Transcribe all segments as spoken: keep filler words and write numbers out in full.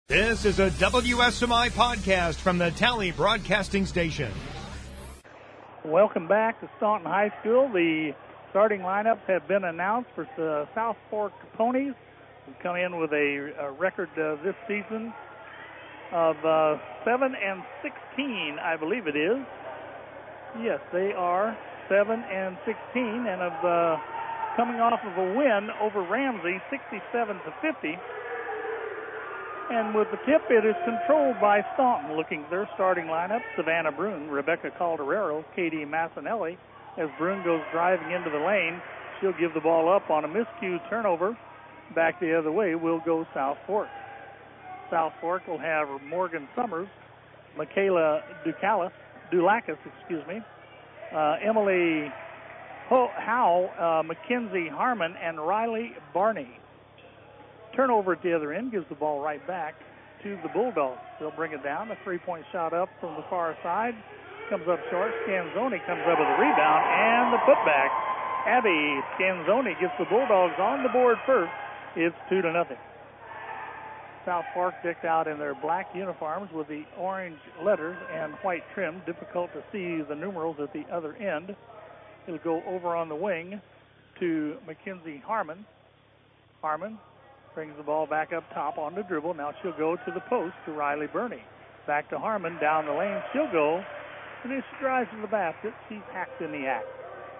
This is a W S M I podcast from the Tally Broadcasting Station. Welcome back to Staunton High School. The starting lineups have been announced for the South Fork Ponies, who come in with a, a record uh, this season of uh, seven and sixteen, I believe it is. Yes, they are seven and sixteen, and of uh, coming off of a win over Ramsey, sixty-seven to fifty. And with the tip, it is controlled by Staunton. Looking at their starting lineup: Savannah Brune, Rebecca Calderero, Katie Massanelli. As Brune goes driving into the lane, she'll give the ball up on a miscue turnover. Back the other way will go South Fork. South Fork will have Morgan Summers, Michaela Ducalis, Dulakis, excuse me, uh, Emily Ho- Howe, uh, Mackenzie Harmon, and Riley Barney. Turnover at the other end gives the ball right back to the Bulldogs. They'll bring it down. A three-point shot up from the far side. Comes up short. Scanzoni comes up with a rebound and the putback. Abby Scanzoni gets the Bulldogs on the board first. It's two to nothing. South Fork decked out in their black uniforms with the orange letters and white trim. Difficult to see the numerals at the other end. It'll go over on the wing to Mackenzie Harmon. Harmon brings the ball back up top on the dribble. Now she'll go to the post to Riley Burney. Back to Harmon down the lane. She'll go. And as she drives to the basket, she's hacked in the act.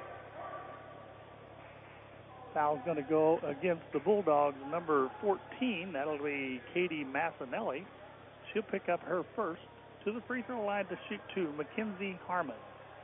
Foul's going to go against the Bulldogs, number fourteen. That'll be Katie Massanelli. She'll pick up her first. To the free throw line to shoot two, Mackenzie Harmon.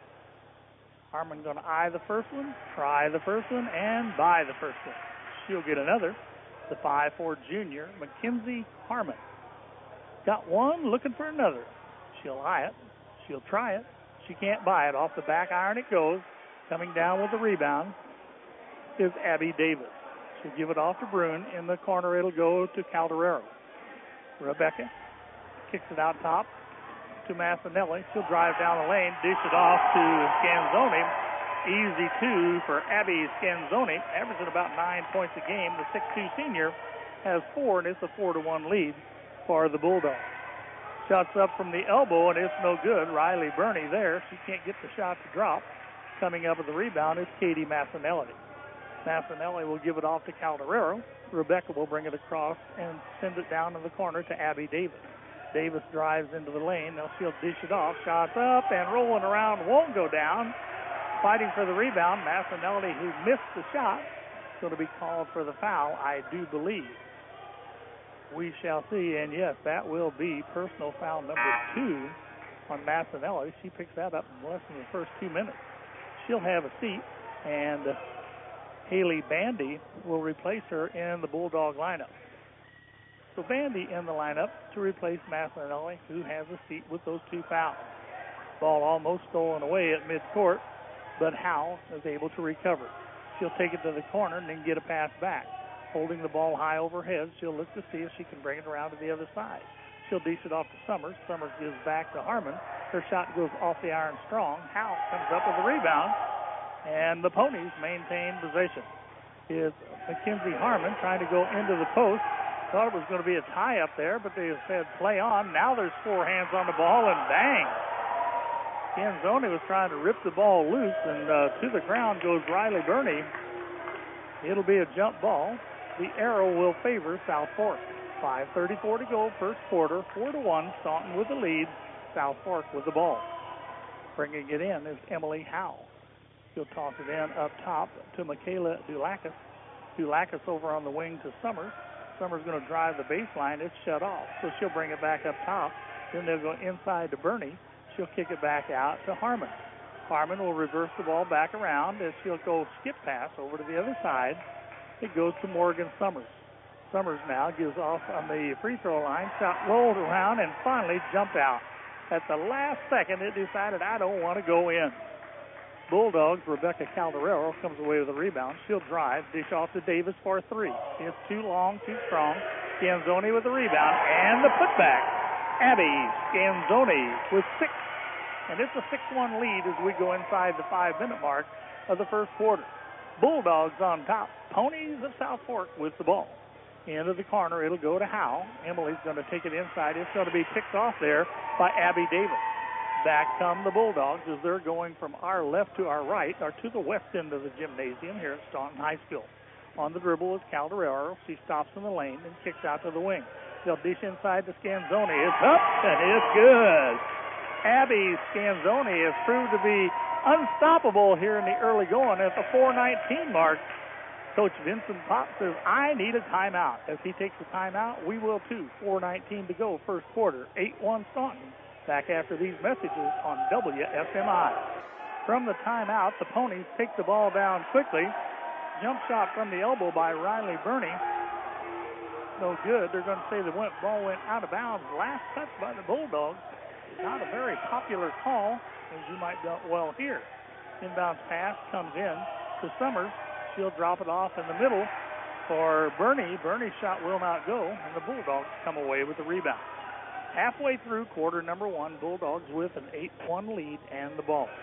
Harmon going to eye the first one, try the first one, and buy the first one. She'll get another. The five four junior, Mackenzie Harmon. Got one, looking for another. She'll eye it. She'll try it. She can't buy it. Off the back iron it goes. Coming down with the rebound is Abby Davis. She'll give it off to Brune. In the corner it'll go to Calderero. Rebecca kicks it out top to Massanelli. She'll drive down the lane, dish it off to Scanzoni. Easy two for Abby Scanzoni, averaging about nine points a game. The six two senior has four, and it's a four to one lead for the Bulldogs. Shots up from the elbow, and it's no good. Riley Burney there. She can't get the shot to drop. Coming up with the rebound is Katie Massanelli. Massanelli will give it off to Calderero. Rebecca will bring it across and send it down in the corner to Abby Davis. Davis drives into the lane. Now she'll dish it off. Shots up and rolling around, won't go down. Fighting for the rebound, Massanelli, who missed the shot, is going to be called for the foul, I do believe. We shall see, and yes, that will be personal foul number two on Massanelli. She picks that up in less than the first two minutes. She'll have a seat, and Haley Bandy will replace her in the Bulldog lineup. So Bandy in the lineup to replace Massanelli, who has a seat with those two fouls. Ball almost stolen away at midcourt, but Howe is able to recover. She'll take it to the corner and then get a pass back. Holding the ball high overhead, she'll look to see if she can bring it around to the other side. She'll dish it off to Summers. Summers gives back to Harmon. Her shot goes off the iron strong. Howe comes up with a rebound, and the Ponies maintain possession. Is Mackenzie Harmon trying to go into the post. Thought it was going to be a tie up there, but they said play on. Now there's four hands on the ball, and bang! Scanzoni was trying to rip the ball loose, and uh, to the ground goes Riley Burney. It'll be a jump ball. The arrow will favor South Fork. five thirty-four to go, first quarter, four to one. Staunton with the lead. South Fork with the ball. Bringing it in is Emily Howe. She'll toss it in up top to Michaela Dulakis. Dulakis over on the wing to Summers. Summers going to drive the baseline. It's shut off, so she'll bring it back up top. Then they'll go inside to Burney. She'll kick it back out to Harmon. Harmon will reverse the ball back around as she'll go skip pass over to the other side. It goes to Morgan Summers. Summers now gives off on the free throw line. Shot rolled around and finally jumped out. At the last second, it decided, I don't want to go in. Bulldogs, Rebecca Calderero comes away with a rebound. She'll drive, dish off to Davis for three. It's too long, too strong. Scanzoni with the rebound and the putback. Abby Scanzoni with six. And it's a six one lead as we go inside the five-minute mark of the first quarter. Bulldogs on top. Ponies of South Fork with the ball. into the corner. It'll go to Howe. Emily's going to take it inside. It's going to be picked off there by Abby Davis. Back come the Bulldogs as they're going from our left to our right, or to the west end of the gymnasium here at Staunton High School. On the dribble is Calderaro. She stops in the lane and kicks out to the wing. They'll dish inside to Scanzoni. It's up and it's good. Abby Scanzoni has proved to be unstoppable here in the early going at the four nineteen mark. Coach Vincent Pop says, I need a timeout. As he takes a timeout, we will too. four nineteen to go, first quarter. eight one Staunton. Back after these messages on W S M I. From the timeout, the Ponies take the ball down quickly. Jump shot from the elbow by Riley Burney. No good. They're going to say the ball went out of bounds. Last touch by the Bulldogs. Not a very popular call, as you might well hear. Inbounds pass comes in to Summers. She'll drop it off in the middle for Burney. Burney's shot will not go, and the Bulldogs come away with the rebound. Halfway through quarter number one, Bulldogs with an eight one lead and the ball.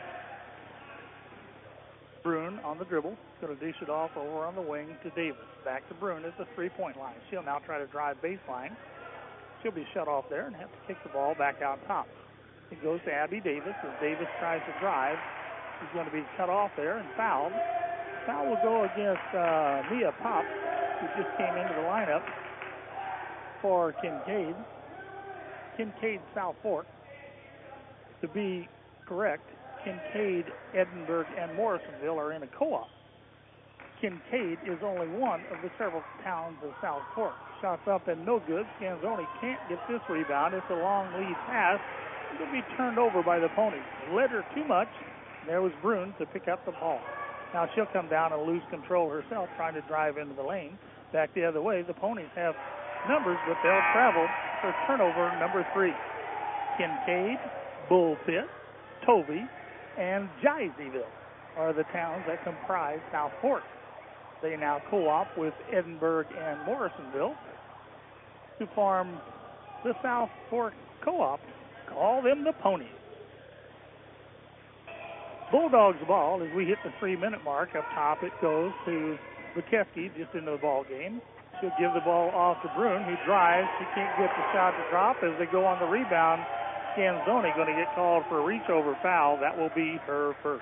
Brune on the dribble. Going to dish it off over on the wing to Davis. Back to Brune at the three-point line. She'll now try to drive baseline. She'll be shut off there and have to kick the ball back out top. It goes to Abby Davis as Davis tries to drive. She's going to be cut off there and fouled. Foul will go against uh, Mia Pop, who just came into the lineup for Kincaid. Kincaid South Fork. To be correct, Kincaid, Edinburgh, and Morrisonville are in a co-op. Kincaid is only one of the several towns of South Fork. Shots up and no good. Scanzoni can't get this rebound. It's a long lead pass. It'll be turned over by the Ponies. Led her too much. There was Brune to pick up the ball. Now she'll come down and lose control herself, trying to drive into the lane. Back the other way. The Ponies have numbers, but they'll travel for turnover number three. Kincaid, Bullpit, Tovey, and Jeiseyville are the towns that comprise South Fork. They now co-op with Edinburgh and Morrisonville to form the South Fork Co-op. Call them the Ponies. Bulldogs ball as we hit the three-minute mark. Up top it goes to McKeskey just into the ball game. She'll give the ball off to Brune, who drives. She can't get the shot to drop as they go on the rebound. Scanzoni going to get called for a reach-over foul. That will be her first.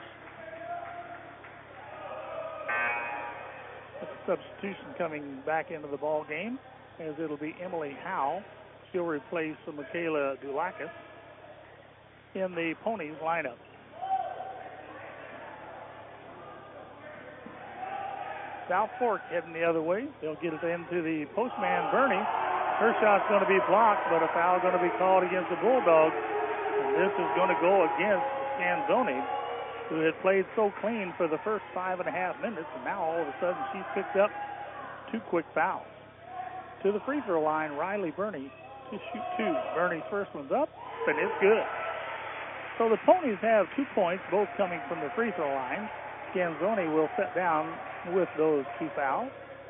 Substitution coming back into the ball game as it'll be Emily Howe. She'll replace Michaela Dulakis in the Ponies lineup. South Fork heading the other way. They'll get it into the postman, Burney. Her shot's going to be blocked, but a foul going to be called against the Bulldogs. And this is going to go against Scanzoni, who had played so clean for the first five and a half minutes, and now all of a sudden she's picked up two quick fouls. To the free throw line, Riley Burney to shoot two. Burney's first one's up, and it's good. So the Ponies have two points, both coming from the free throw line. Scanzoni will sit down with those two fouls.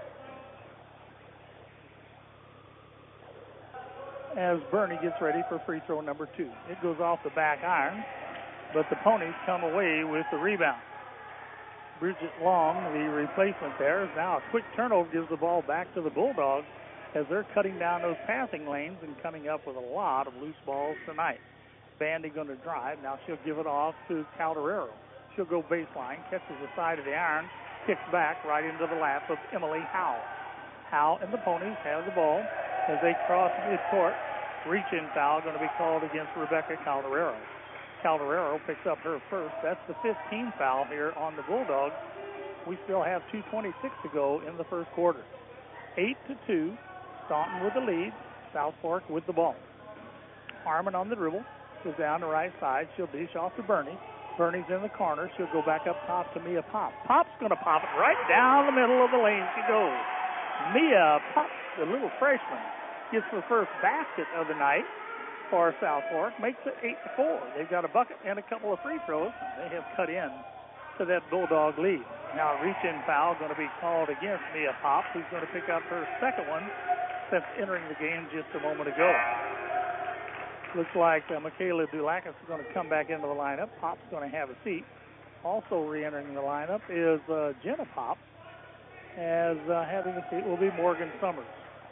As Burney gets ready for free throw number two. It goes off the back iron, but the Ponies come away with the rebound. Bridget Long, the replacement there, is now a quick turnover, gives the ball back to the Bulldogs as they're cutting down those passing lanes and coming up with a lot of loose balls tonight. Bandy going to drive. Now she'll give it off to Calderaro. She'll go baseline, catches the side of the iron, kicks back right into the lap of Emily Howe. Howe and the Ponies have the ball as they cross midcourt. Reach-in foul going to be called against Rebecca Calderaro. Calderaro picks up her first. That's the fifteenth foul here on the Bulldogs. We still have two twenty-six to go in the first quarter. eight to two, Staunton with the lead, South Fork with the ball. Harmon on the dribble, goes down the right side. She'll dish off to Burney. Burney's in the corner. She'll go back up top to Mia Pop. Pop's going to pop it right down the middle of the lane. She goes. Mia Pop, the little freshman, gets the first basket of the night for South Fork, makes it eight to four. They've got a bucket and a couple of free throws. They have cut in to that Bulldog lead. Now a reach-in foul going to be called against Mia Pop, who's going to pick up her second one since entering the game just a moment ago. Looks like uh, Michaela Dulakis is going to come back into the lineup. Pop's going to have a seat. Also re-entering the lineup is uh, Jenna Pop, as uh, having a seat will be Morgan Summers.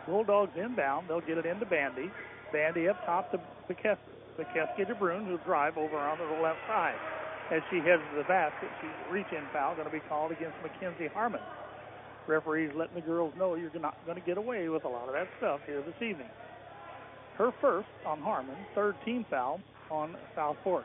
Bulldogs inbound. They'll get it into Bandy. Bandy up top to McKesky. McKesky to Brune, who'll drive over onto the left side. As she heads to the basket, she's a reach-in foul going to be called against Mackenzie Harmon. Referees letting the girls know you're not going to get away with a lot of that stuff here this evening. Her first on Harmon, third team foul on South Fork.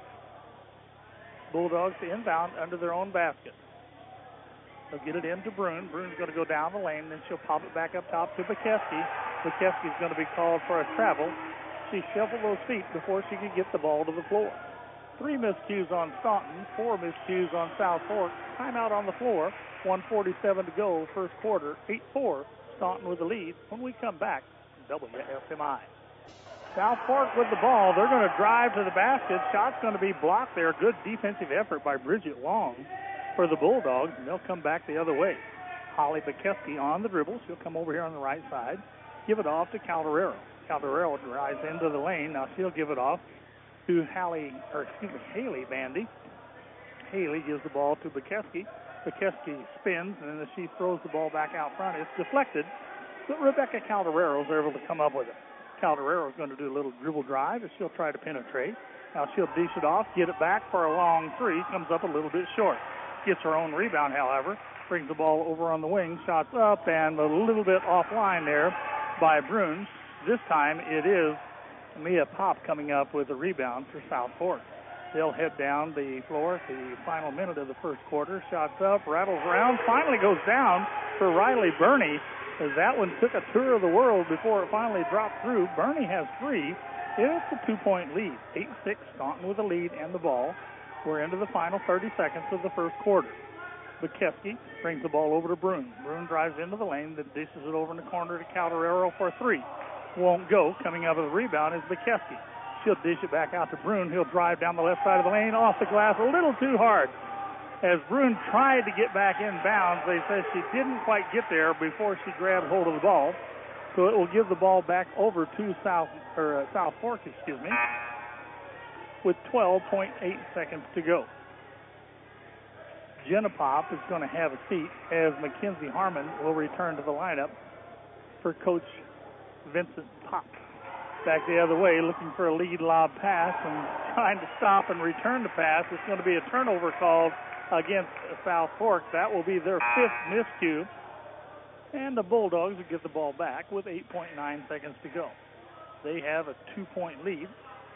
Bulldogs inbound under their own basket. They'll get it into Brune. Brune's going to go down the lane, then she'll pop it back up top to McKesky. McKesky's going to be called for a travel. She shuffled those feet before she could get the ball to the floor. Three miscues on Staunton, four miscues on South Fork. Timeout on the floor, one forty-seven to go, first quarter, eight four. Staunton with the lead. When we come back, W S M I. South Fork with the ball. They're going to drive to the basket. Shot's going to be blocked there. Good defensive effort by Bridget Long for the Bulldogs, and they'll come back the other way. Holly McKesky on the dribble. She'll come over here on the right side. Give it off to Calderero. Calderero drives into the lane. Now she'll give it off to Hallie, or excuse me, Haley Bandy. Haley gives the ball to McKesky. McKesky spins, and then as she throws the ball back out front, it's deflected. But Rebecca Calderero is able to come up with it. Calderero is going to do a little dribble drive as she'll try to penetrate. Now she'll dish it off, get it back for a long three. Comes up a little bit short. Gets her own rebound, however. Brings the ball over on the wing. Shots up and a little bit offline there by Brune. This time it is Mia Pop coming up with a rebound for South Fork. They'll head down the floor at the final minute of the first quarter. Shots up, rattles around, finally goes down for Riley Burney, as that one took a tour of the world before it finally dropped through. Burney has three. It's a two-point lead. eight six, Staunton with the lead and the ball. We're into the final thirty seconds of the first quarter. McKesky brings the ball over to Brune. Brune drives into the lane, then dishes it over in the corner to Calderero for three. Won't go. Coming up with the rebound is McKesky. She'll dish it back out to Brune. He'll drive down the left side of the lane, off the glass a little too hard. As Brune tried to get back in bounds, they said she didn't quite get there before she grabbed hold of the ball. So it will give the ball back over to South or uh, South Fork, excuse me, with twelve point eight seconds to go. Jenna Pop is going to have a seat as Mackenzie Harmon will return to the lineup for Coach Vincent Pop. Back the other way, looking for a lead lob pass and trying to stop and return the pass. It's going to be a turnover called against South Fork. That will be their fifth miscue. And the Bulldogs will get the ball back with eight point nine seconds to go. They have a two-point lead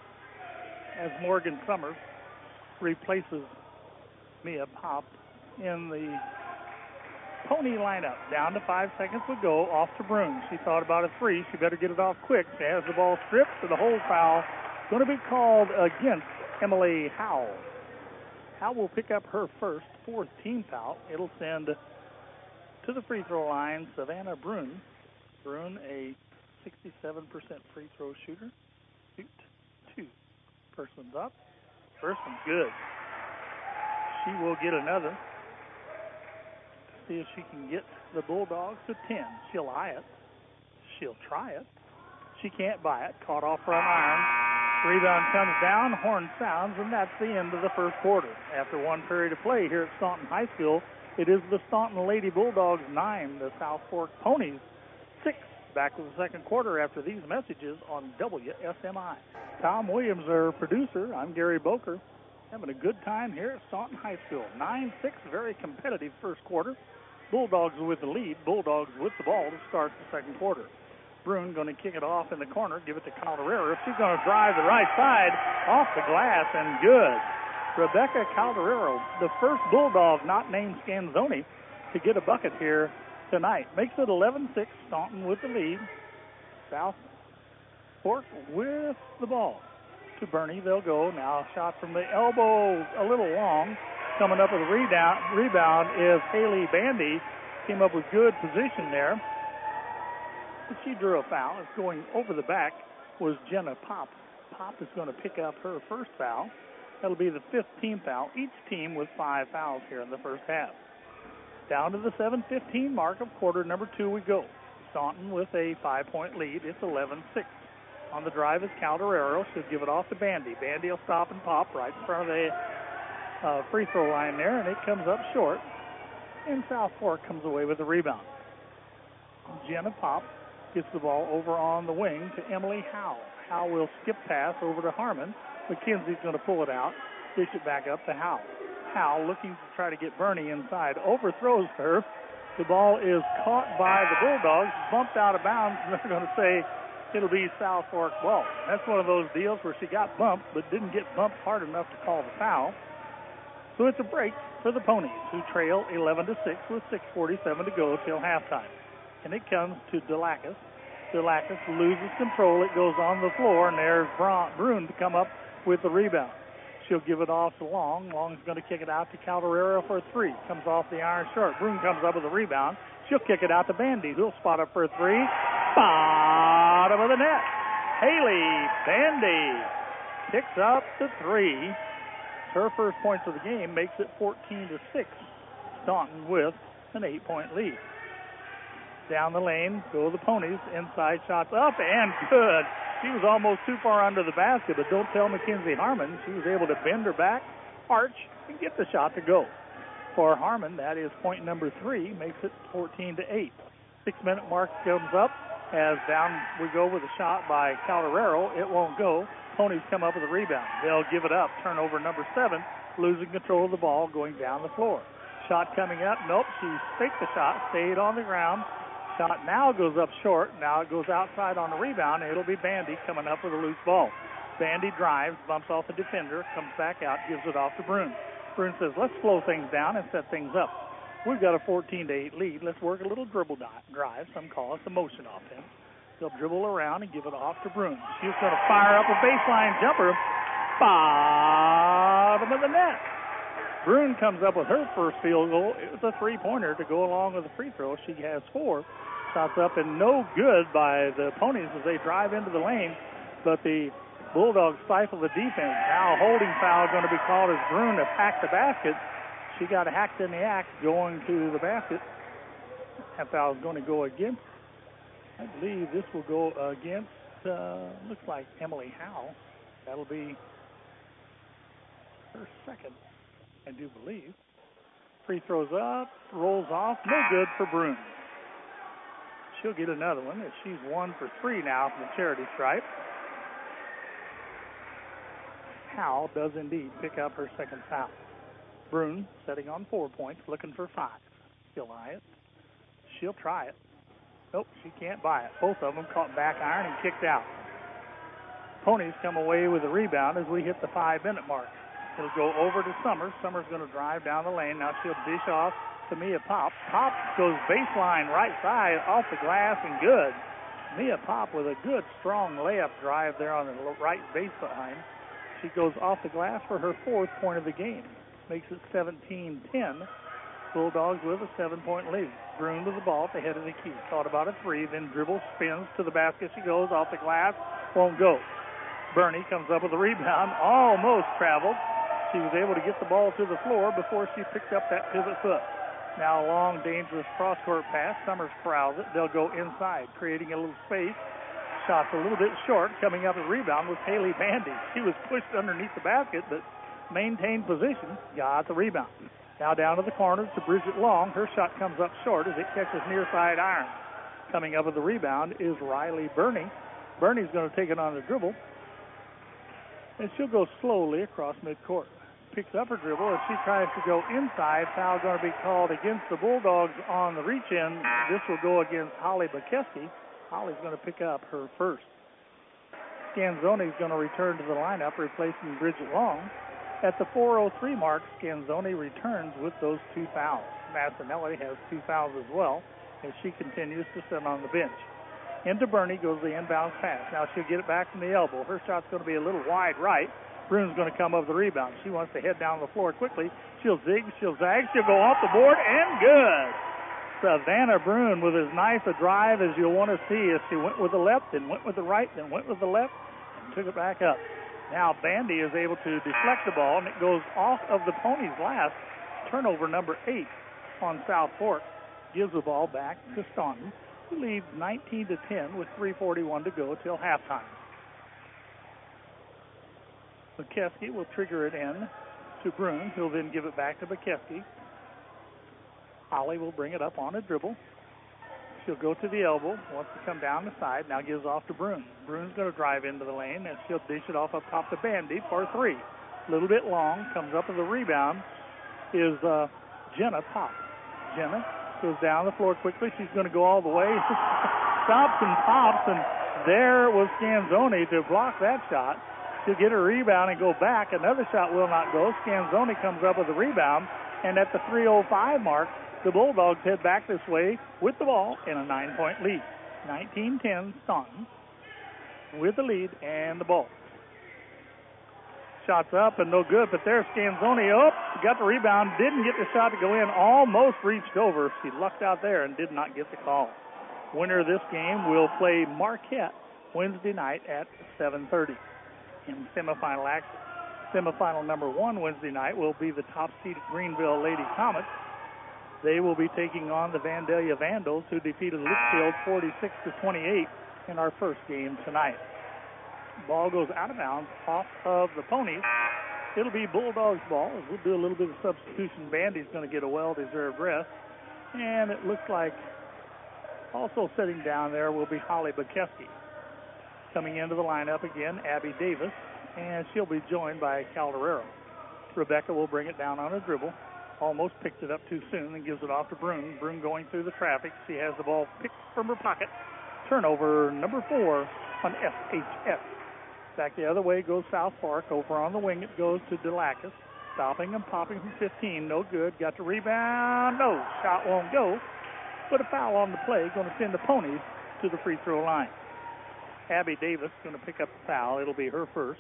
as Morgan Summers replaces Mia Pop in the Pony lineup. Down to five seconds would go. Off to Brune. She thought about a three. She better get it off quick. She has the ball stripped, so the hold foul going to be called against Emily Howell. Howell will pick up her first, fourth team foul. It'll send to the free throw line Savannah Brune. Brune, a sixty-seven percent free throw shooter. Shoot two. First one's up. First one's good. She will get another. See if she can get the Bulldogs to ten. She'll eye it. She'll try it. She can't buy it. Caught off front iron. Rebound comes down. Horn sounds, and that's the end of the first quarter. After one period of play here at Staunton High School, it is the Staunton Lady Bulldogs nine, the South Fork Ponies six. Back with the second quarter after these messages on W S M I. Tom Williams, our producer. I'm Gary Boker. Having a good time here at Staunton High School. nine six, very competitive first quarter. Bulldogs with the lead. Bulldogs with the ball to start the second quarter. Brune going to kick it off in the corner, give it to Calderero. She's going to drive the right side off the glass, and good. Rebecca Calderero, the first Bulldog not named Scanzoni to get a bucket here tonight. Makes it eleven six, Staunton with the lead. South Fork with the ball. To Burney, they'll go. Now a shot from the elbow, a little long. Coming up with a rebound, rebound is Haley Bandy. Came up with good position there. But she drew a foul. It's going over the back was Jenna Pop. Pop is going to pick up her first foul. That'll be the fifth team foul. Each team with five fouls here in the first half. Down to the seven fifteen mark of quarter number two we go. Staunton with a five-point lead. It's eleven six. On the drive is Calderero. She'll give it off to Bandy. Bandy will stop and pop right in front of the uh, free throw line there, and it comes up short. And South Fork comes away with the rebound. Jenna Pop Gets the ball over on the wing to Emily Howe. Howe will skip pass over to Harmon. McKenzie's going to pull it out, dish it back up to Howe. Howe looking to try to get Bernie inside. Overthrows her. The ball is caught by the Bulldogs, bumped out of bounds, and they're going to say it'll be South Fork ball. That's one of those deals where she got bumped but didn't get bumped hard enough to call the foul. So it's a break for the Ponies, who trail eleven to six with six forty-seven to go till halftime. And it comes to Delacus. Delacus loses control. It goes on the floor, and there's Brune to come up with the rebound. She'll give it off to Long. Long's going to kick it out to Calderera for a three. Comes off the iron short. Brune comes up with a rebound. She'll kick it out to Bandy, who'll spot up for a three. Bottom of the net. Haley Bandy picks up the three. Her first points of the game, makes it fourteen to six. Staunton with an eight-point lead. Down the lane go the Ponies. Inside shots up and good. She was almost too far under the basket, but don't tell Mackenzie Harmon. She was able to bend her back, arch, and get the shot to go. For Harmon, that is point number three, makes it fourteen to eight. Six-minute mark comes up as down we go with a shot by Calderero. It won't go. Ponies come up with a rebound. They'll give it up. Turnover number seven, losing control of the ball, going down the floor. Shot coming up. Nope, she faked the shot, stayed on the ground. Shot now goes up short. Now it goes outside on the rebound. It'll be Bandy coming up with a loose ball. Bandy drives, bumps off the defender, comes back out, gives it off to Brune. Brune says, let's slow things down and set things up. We've got a fourteen to eight lead. Let's work a little dribble drive. Some call it the motion offense. They'll dribble around and give it off to Brune. She's going to fire up a baseline jumper. Bottom of the net. Brune comes up with her first field goal. It was a three-pointer to go along with the free throw. She has four. Shots up and no good by the Ponies as they drive into the lane. But the Bulldogs stifle the defense. Now a holding foul going to be called as Brune attacked the basket. She got hacked in the act going to the basket. That foul is going to go against, I believe this will go against, uh, looks like Emily Howe. That'll be her second, I do believe. Free throws up, rolls off, no good for Brune. She'll get another one as she's one for three now from the charity stripe. Howe does indeed pick up her second foul. Brune setting on four points, looking for five. She'll eye it. She'll try it. Nope, she can't buy it. Both of them caught back iron and kicked out. Ponies come away with a rebound as we hit the five-minute mark. It'll go over to Summers. Summers going to drive down the lane. Now she'll dish off to Mia Pop. Pop goes baseline right side off the glass and good. Mia Pop with a good, strong layup drive there on the right baseline. She goes off the glass for her fourth point of the game. Makes it seventeen ten. Bulldogs with a seven-point lead. Brune with the ball at the head of the key. Thought about a three, then dribbles, spins to the basket. She goes off the glass, won't go. Bernie comes up with a rebound, almost traveled. She was able to get the ball to the floor before she picked up that pivot foot. Now a long, dangerous cross-court pass. Summers corrals it. They'll go inside, creating a little space. Shot's a little bit short. Coming up with a rebound was Haley Bandy. She was pushed underneath the basket, but maintained position, got the rebound. Now down to the corner to Bridget Long. Her shot comes up short as it catches near side iron. Coming up with the rebound is Riley Burney. Burney's going to take it on the dribble, and she'll go slowly across midcourt. Picks up her dribble and she tries to go inside. Foul going to be called against the Bulldogs on the reach-in. This will go against Holly Bakeski. Holly's going to pick up her first. Scanzoni's going to return to the lineup, replacing Bridget Long. At the four oh three mark, Scanzoni returns with those two fouls. Massinelli has two fouls as well as she continues to sit on the bench. Into Burney goes the inbound pass. Now she'll get it back from the elbow. Her shot's going to be a little wide right. Brune's going to come up with the rebound. She wants to head down the floor quickly. She'll zig, she'll zag, she'll go off the board, and good. Savannah Brune with as nice a drive as you'll want to see as she went with the left, then went with the right, then went with the left, and took it back up. Now Bandy is able to deflect the ball, and it goes off of the Ponies' last. Turnover number eight on South Fork. Gives the ball back to Staunton, who leads nineteen to ten with three forty-one to go till halftime. McKeskey will trigger it in to Brune, who'll then give it back to McKeskey. Holly will bring it up on a dribble. She'll go to the elbow, wants to come down the side, now gives off to Brune. Brune's going to drive into the lane, and she'll dish it off up top to Bandy for three. A little bit long, comes up with a rebound, is uh, Jenna Pop. Jenna goes down the floor quickly. She's going to go all the way. Stops and pops, and there was Scanzoni to block that shot. She'll get a rebound and go back. Another shot will not go. Scanzoni comes up with a rebound, and at the three oh five mark, the Bulldogs head back this way with the ball in a nine-point lead. nineteen ten Staunton with the lead and the ball. Shots up and no good, but there's Scanzoni. Oh, got the rebound, didn't get the shot to go in, almost reached over. She lucked out there and did not get the call. Winner of this game will play Marquette Wednesday night at seven thirty. In semifinal action, semifinal number one Wednesday night will be the top-seeded Greenville Lady Comets. They will be taking on the Vandalia Vandals, who defeated Litchfield forty-six to twenty-eight in our first game tonight. Ball goes out of bounds off of the Ponies. It'll be Bulldogs ball. We'll do a little bit of substitution. Bandy's going to get a well-deserved rest. And it looks like also sitting down there will be Holly Bukowski. Coming into the lineup again, Abby Davis, and she'll be joined by Calderero. Rebecca will bring it down on a dribble. Almost picked it up too soon and gives it off to Brune. Brune going through the traffic. She has the ball picked from her pocket. Turnover number four on S H S. Back the other way goes South Park. Over on the wing it goes to Delacus. Stopping and popping from fifteen. No good. Got the rebound. No. Shot won't go. But a foul on the play. Going to send the Ponies to the free throw line. Abby Davis going to pick up the foul. It'll be her first.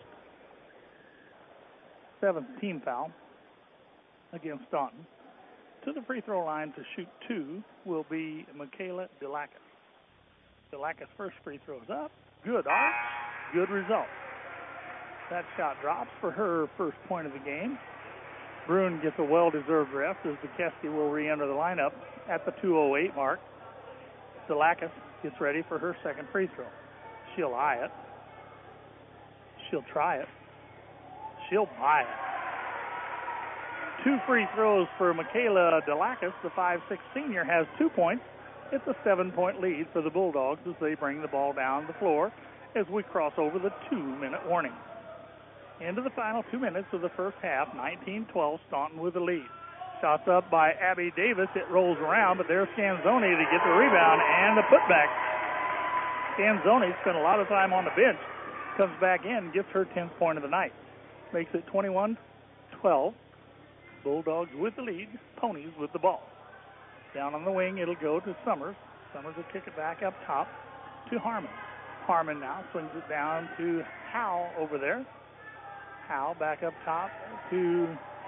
Seventh team foul against Staunton. To the free throw line to shoot two will be Michaela Delacus. Delacus' first free throw is up. Good arch. Good result. That shot drops for her first point of the game. Brune gets a well-deserved rest as Bukowski will re-enter the lineup at the two oh eight mark. Delacus gets ready for her second free throw. She'll eye it. She'll try it. She'll buy it. Two free throws for Michaela Delacus. The five six senior has two points. It's a seven-point lead for the Bulldogs as they bring the ball down the floor as we cross over the two-minute warning. Into the final two minutes of the first half, nineteen twelve, Staunton with the lead. Shots up by Abby Davis. It rolls around, but there's Scanzoni to get the rebound and the putback. Scanzoni spent a lot of time on the bench. Comes back in, gets her tenth point of the night. Makes it twenty-one twelve. Bulldogs with the lead, Ponies with the ball. Down on the wing, it'll go to Summers. Summers will kick it back up top to Harmon. Harmon now swings it down to Howe over there. Howe back up top to,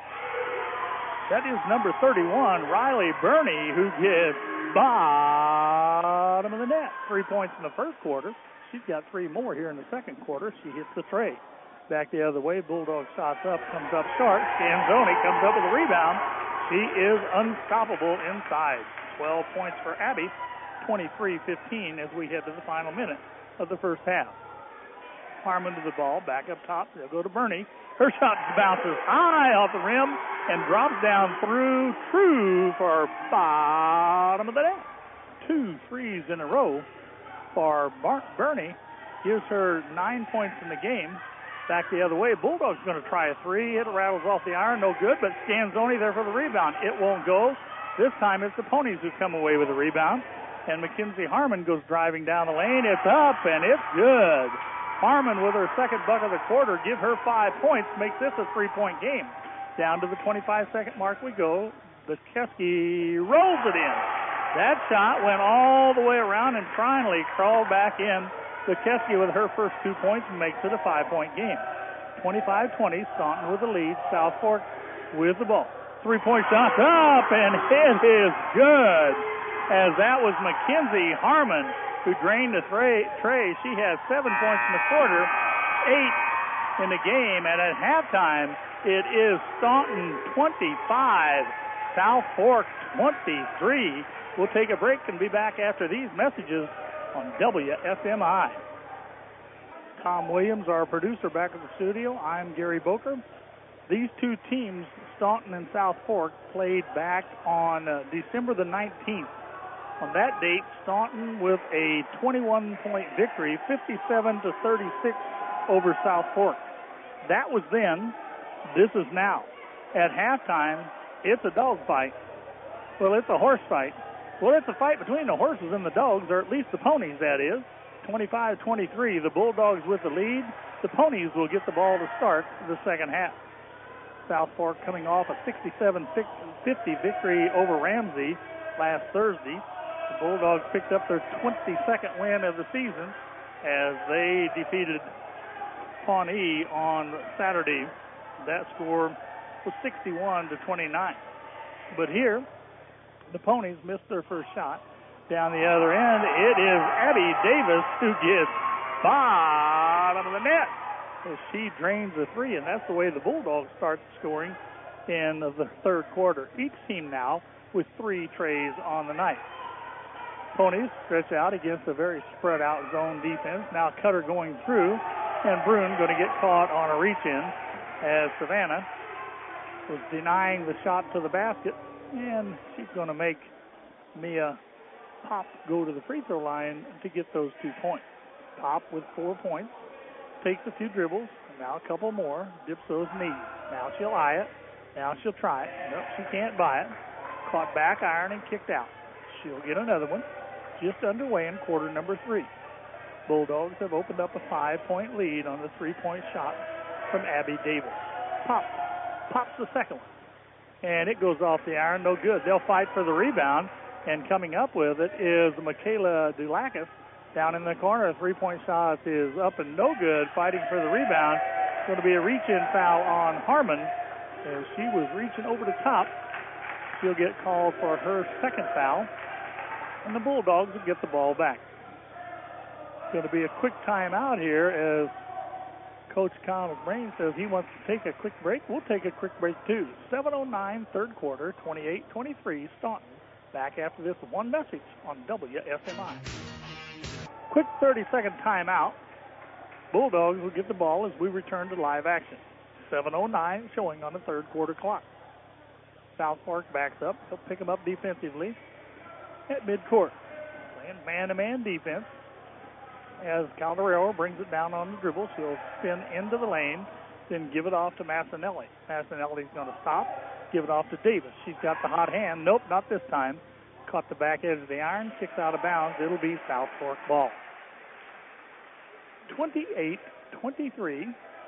that is number thirty-one, Riley Burney, who gets bottom of the net. Three points in the first quarter. She's got three more here in the second quarter. She hits the tray. Back the other way, Bulldog shots up, comes up short. Scanzoni comes up with a rebound. She is unstoppable inside. twelve points for Abby, twenty-three fifteen as we head to the final minute of the first half. Harmon to the ball, back up top. They'll go to Burney. Her shot bounces high off the rim and drops down through true for bottom of the net. Two threes in a row for Mark Burney. Gives her nine points in the game. Back the other way, Bulldogs going to try a three. It rattles off the iron, no good, but Scanzoni there for the rebound. It won't go. This time it's the Ponies who come away with the rebound. And Mackenzie Harmon goes driving down the lane. It's up, and it's good. Harmon with her second bucket of the quarter, give her five points, makes this a three-point game. Down to the twenty-five second mark we go. Bukowski rolls it in. That shot went all the way around and finally crawled back in. Bukowski with her first two points makes it a five-point game. twenty-five twenty, Staunton with the lead. South Fork with the ball. Three-point shot up, and it is good. As that was Mackenzie Harmon who drained the tray. tray. She has seven points in the quarter, eight in the game, and at halftime it is Staunton twenty-five, South Fork twenty-three. We'll take a break and be back after these messages on W F M I. Tom Williams, our producer, back at the studio. I'm Gary Boker. These two teams, Staunton and South Fork, played back on uh, December the nineteenth On that date, Staunton with a twenty-one point victory, fifty-seven to thirty-six over South Fork. That was then. This is now. At halftime, it's a dog fight. Well, it's a horse fight. Well, it's a fight between the horses and the dogs, or at least the ponies, that is. twenty-five twenty-three, the Bulldogs with the lead. The ponies will get the ball to start the second half. South Fork coming off a sixty-seven fifty victory over Ramsey last Thursday. The Bulldogs picked up their twenty-second win of the season as they defeated Pawnee on Saturday. That score was sixty-one to twenty-nine. But here, the ponies missed their first shot. Down the other end, it is Abby Davis who gets bottom of the net as she drains the three, and that's the way the Bulldogs start scoring in the third quarter. Each team now with three trays on the night. Ponies stretch out against a very spread out zone defense. Now Cutter going through, and Brune going to get caught on a reach in as Savannah was denying the shot to the basket, and she's going to make Mia Pop go to the free throw line to get those two points. Pop with four points, takes a few dribbles, now a couple more, dips those knees. Now she'll eye it, now she'll try it. Nope, she can't buy it. Caught back iron and kicked out. She'll get another one. Just underway in quarter number three. Bulldogs have opened up a five-point lead on the three-point shot from Abby Davis. Pop, pops the second one, and it goes off the iron, no good. They'll fight for the rebound, and coming up with it is Michaela Dulakis down in the corner. A three-point shot is up and no good. Fighting for the rebound. It's going to be a reach-in foul on Harmon as she was reaching over the top. She'll get called for her second foul, and the Bulldogs will get the ball back. It's going to be a quick timeout here as Coach Kyle McBrain says he wants to take a quick break. We'll take a quick break too. seven oh nine, third quarter, twenty-eight twenty-three, Staunton. Back after this one message on W S M I. Quick thirty-second timeout. Bulldogs will get the ball as we return to live action. seven oh nine showing on the third quarter clock. South Fork backs up. He'll pick them up defensively at midcourt. Playing man-to-man defense. As Caldarello brings it down on the dribble, she'll spin into the lane, then give it off to Massanelli. Massanelli's going to stop, give it off to Davis. She's got the hot hand. Nope, not this time. Caught the back edge of the iron, kicks out of bounds. It'll be South Fork ball. twenty-eight twenty-three.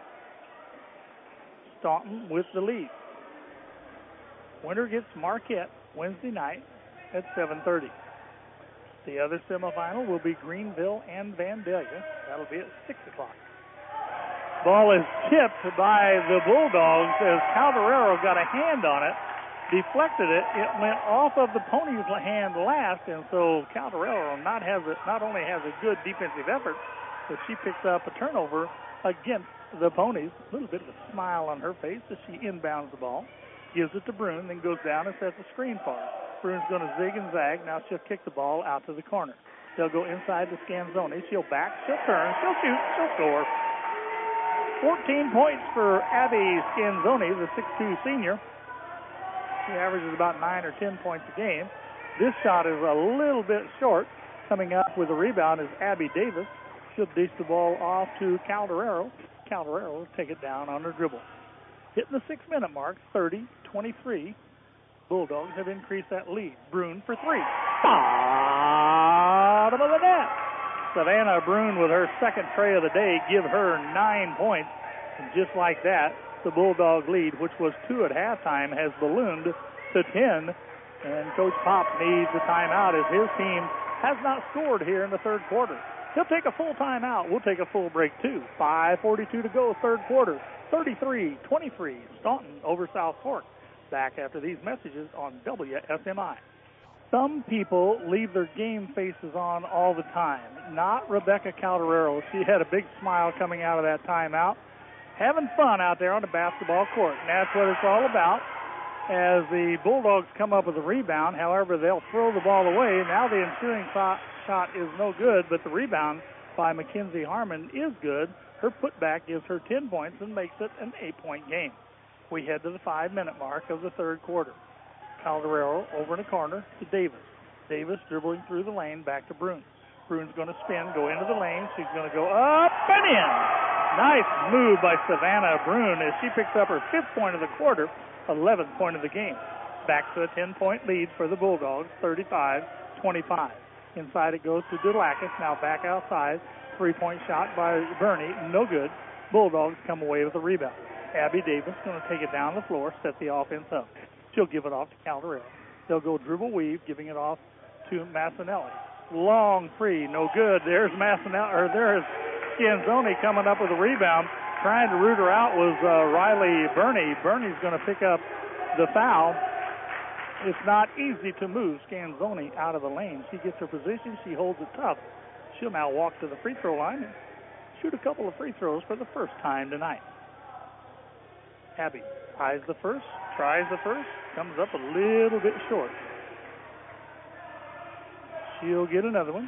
Staunton with the lead. Winner gets Marquette Wednesday night at seven thirty. The other semifinal will be Greenville and Vandalia. That'll be at six o'clock. Ball is tipped by the Bulldogs as Caldarello got a hand on it, deflected it. It went off of the Ponies' hand last, and so Caldarello not, has a, not only has a good defensive effort, but she picks up a turnover against the Ponies. A little bit of a smile on her face as she inbounds the ball, gives it to Brune, then goes down and sets a screen for her. Brune's going to zig and zag. Now she'll kick the ball out to the corner. They'll go inside the Scanzoni. She'll back, she'll turn, she'll shoot, she'll score. fourteen points for Abby Scanzoni, the six two senior. She averages about nine or ten points a game. This shot is a little bit short. Coming up with a rebound is Abby Davis. She'll dish the ball off to Caldarello. Caldarello will take it down on her dribble. Hitting the six-minute mark, thirty twenty-three. Bulldogs have increased that lead. Brune for three. Bottom of the net. Savannah Brune with her second tray of the day give her nine points. And just like that, the Bulldog lead, which was two at halftime, has ballooned to ten. And Coach Pop needs a timeout as his team has not scored here in the third quarter. He'll take a full timeout. We'll take a full break too. five forty-two to go, third quarter. thirty-three twenty-three, Staunton over South Fork. Back after these messages on W S M I. Some people leave their game faces on all the time. Not Rebecca Caldarello. She had a big smile coming out of that timeout. Having fun out there on the basketball court. And that's what it's all about. As the Bulldogs come up with a rebound, however, they'll throw the ball away. Now the ensuing shot is no good, but the rebound by Mackenzie Harmon is good. Her putback gives her ten points and makes it an eight-point game. We head to the five-minute mark of the third quarter. Caldarello over in the corner to Davis. Davis dribbling through the lane, back to Bruns. Bruns going to spin, go into the lane. She's going to go up and in. Nice move by Savannah Brun as she picks up her fifth point of the quarter, eleventh point of the game. Back to a ten-point lead for the Bulldogs, thirty-five twenty-five. Inside it goes to Dudlakis, now back outside. Three-point shot by Bernie, no good. Bulldogs come away with the rebound. Abby Davis going to take it down the floor, set the offense up. She'll give it off to Caldarello. They'll go dribble weave, giving it off to Massanelli. Long three, no good. There's Massanelli, or there's Scanzoni coming up with a rebound. Trying to root her out was uh, Riley Burney. Burney's going to pick up the foul. It's not easy to move Scanzoni out of the lane. She gets her position. She holds it tough. She'll now walk to the free throw line and shoot a couple of free throws for the first time tonight. Abby ties the first, tries the first, comes up a little bit short. She'll get another one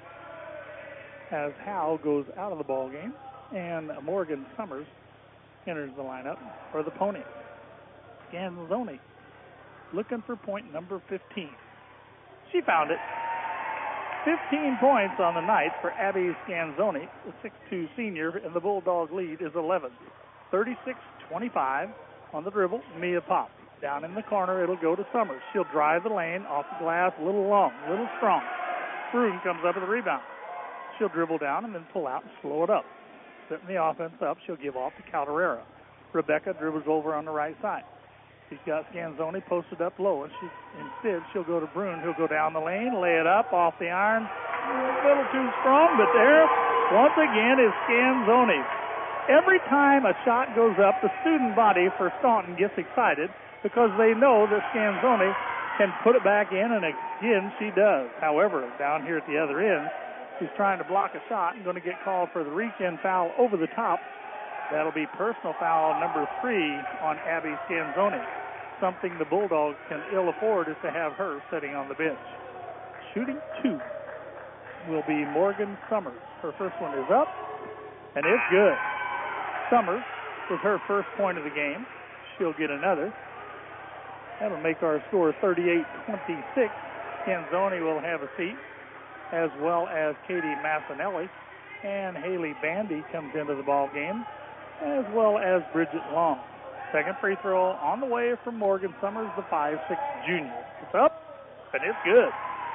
as Howe goes out of the ball game, and Morgan Summers enters the lineup for the Ponies. Scanzoni looking for point number fifteen. She found it. fifteen points on the night for Abby Scanzoni, the six two senior, and the Bulldog lead is eleven. thirty-six twenty-five on the dribble, Mia Pop. Down in the corner, it'll go to Summers. She'll drive the lane off the glass, a little long, a little strong. Broom comes up with the rebound. She'll dribble down and then pull out and slow it up. Setting the offense up, she'll give off to Caldarello. Rebecca dribbles over on the right side. She's got Scanzoni posted up low, and she instead she'll go to Brun. He'll go down the lane, lay it up off the iron. A little too strong, but there, once again, is Scanzoni. Every time a shot goes up, the student body for Staunton gets excited because they know that Scanzoni can put it back in, and again she does. However, down here at the other end, she's trying to block a shot and going to get called for the reach-in foul over the top. That'll be personal foul number three on Abby Scanzoni. Something the Bulldogs can ill afford is to have her sitting on the bench. Shooting two will be Morgan Summers. Her first one is up, and it's good. Summers with her first point of the game. She'll get another. That'll make our score thirty-eight twenty-six. Scanzoni will have a seat, as well as Katie Massanelli. And Haley Bandy comes into the ball game, as well as Bridget Long. Second free throw on the way from Morgan Summers, the five six junior. It's up, and it's good.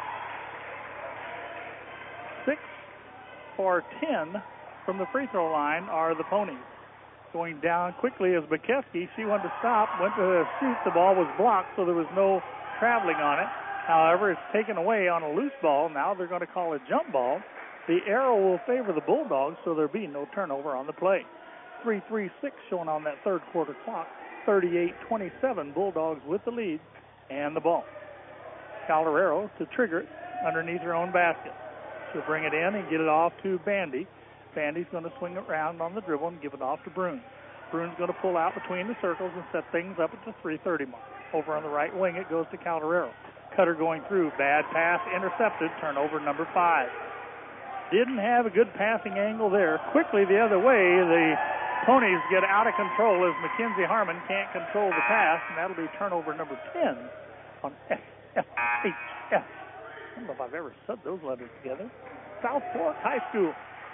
Six for ten from the free throw line are the Ponies. Going down quickly is McKeskey. She wanted to stop, went to shoot. The ball was blocked, so there was no traveling on it. However, it's taken away on a loose ball. Now they're going to call a jump ball. The arrow will favor the Bulldogs, so there'll be no turnover on the play. three three six showing on that third quarter clock. thirty-eight twenty-seven, Bulldogs with the lead and the ball. Caldarello to trigger it underneath her own basket. She'll bring it in and get it off to Bandy. Bandy's going to swing it around on the dribble and give it off to Brun. Brun's going to pull out between the circles and set things up at the three thirty mark. Over on the right wing, it goes to Caldarello. Cutter going through. Bad pass, intercepted. Turnover number five. Didn't have a good passing angle there. Quickly the other way, the Ponies get out of control as Mackenzie Harmon can't control the pass, and that'll be turnover number ten on S F H S. I don't know if I've ever said those letters together. South Fork High School.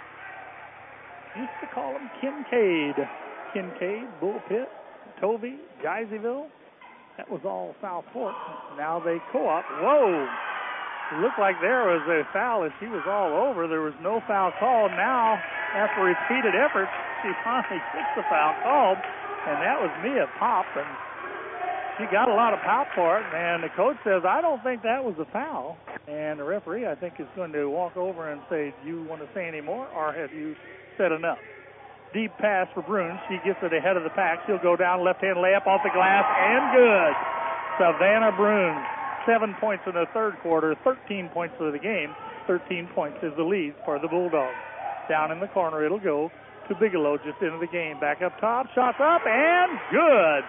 Used to call them Kincaid. Kincaid, Bullpit, Tovey, Geiseyville. That was all South Fork. Now they co-op. Whoa! It looked like there was a foul as she was all over. There was no foul called. Now, after repeated efforts, she finally gets the foul called, and that was Mia Pop, and she got a lot of pop for it, and the coach says, I don't think that was a foul. And the referee, I think, is going to walk over and say, do you want to say any more, or have you said enough? Deep pass for Brun. She gets it ahead of the pack. She'll go down, left-hand layup off the glass, and good. Savannah Brun, seven points in the third quarter, thirteen points for the game. thirteen points is the lead for the Bulldogs. Down in the corner, it'll go to Bigelow just into the game. Back up top, shots up, and good.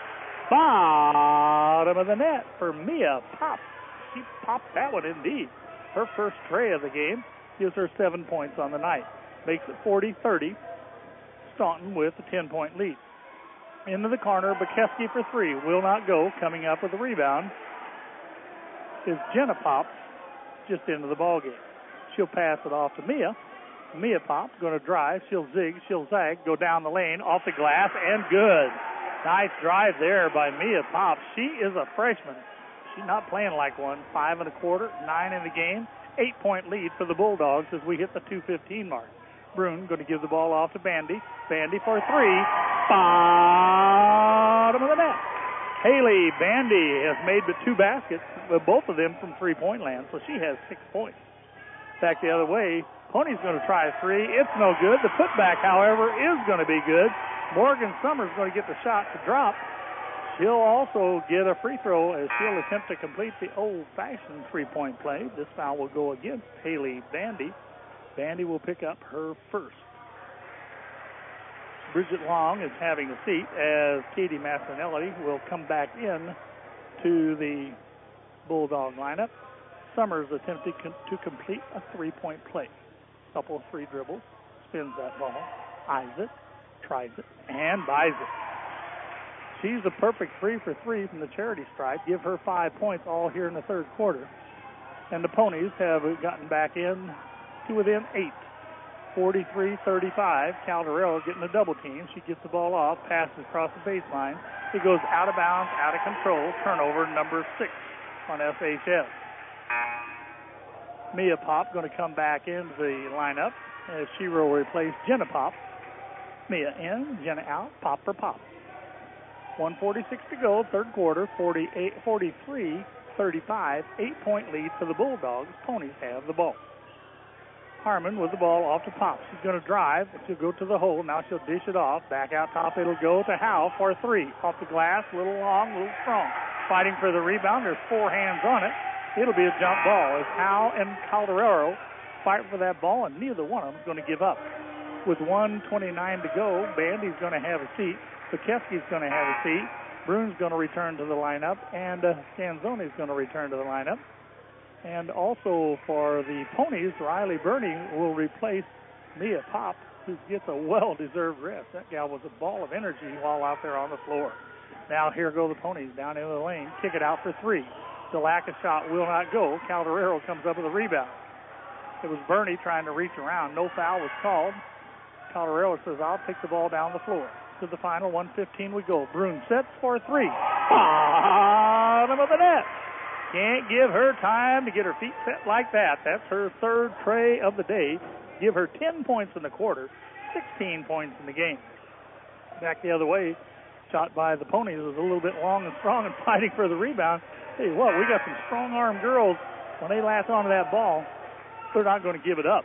Bottom of the net for Mia Pop. She popped that one indeed. Her first tray of the game gives her seven points on the night. Makes it forty thirty. Staunton with a ten-point lead. Into the corner, Bukowski for three. Will not go. Coming up with a rebound is Jenna Pop. just into the ball game. She'll pass it off to Mia. Mia Pop going to drive. She'll zig. She'll zag. Go down the lane. Off the glass. And good. Nice drive there by Mia Pop. She is a freshman. She's not playing like one. Five and a quarter. Nine in the game. Eight-point lead for the Bulldogs as we hit the two fifteen mark. Brune going to give the ball off to Bandy. Bandy for three. Bottom of the net. Haley Bandy has made the two baskets, but both of them from three-point land, so she has six points. Back the other way, Pony's going to try a three. It's no good. The putback, however, is going to be good. Morgan Summers going to get the shot to drop. She'll also get a free throw as she'll attempt to complete the old-fashioned three-point play. This foul will go against Haley Bandy. Bandy will pick up her first. Bridget Long is having a seat as Katie Massanelli will come back in to the Bulldog lineup. Summers attempting to complete a three-point play. Couple of free dribbles, spins that ball, eyes it, tries it, and buys it. She's a perfect three for three from the charity stripe. Give her five points all here in the third quarter. And the Ponies have gotten back in to within eight. forty-three thirty-five. Caldarello getting a double team. She gets the ball off, passes across the baseline. It goes out of bounds, out of control. Turnover number six on F H S. Mia Pop going to come back into the lineup as she will replace Jenna Pop. Mia in, Jenna out, Pop for Pop. one forty-six to go, third quarter, forty-eight, forty-three thirty-five. Eight-point lead for the Bulldogs. Ponies have the ball. Harmon with the ball off to Pop. She's going to drive. She'll go to the hole. Now she'll dish it off. Back out top. It'll go to Howe for three. Off the glass. A little long, a little strong. Fighting for the rebound. There's four hands on it. It'll be a jump ball as Howe and Caldarello fight for that ball, and neither one of them is going to give up. With one twenty-nine to go, Bandy's going to have a seat. Pekeski's going to have a seat. Brune's going to return to the lineup, and uh, Scanzoni's going to return to the lineup. And also for the Ponies, Riley Burney will replace Mia Pop, who gets a well-deserved rest. That gal was a ball of energy while out there on the floor. Now here go the Ponies down into the lane. Kick it out for three. The lack of shot will not go. Caldarello comes up with a rebound. It was Burney trying to reach around. No foul was called. Caldarello says, I'll take the ball down the floor. To the final, one fifteen we go. Brune sets for three. Bottom of the net. Can't give her time to get her feet set like that. That's her third tray of the day. Give her ten points in the quarter, sixteen points in the game. Back the other way, shot by the Ponies was a little bit long and strong and fighting for the rebound. Tell you what, we got some strong-armed girls. When they latch onto that ball, they're not going to give it up.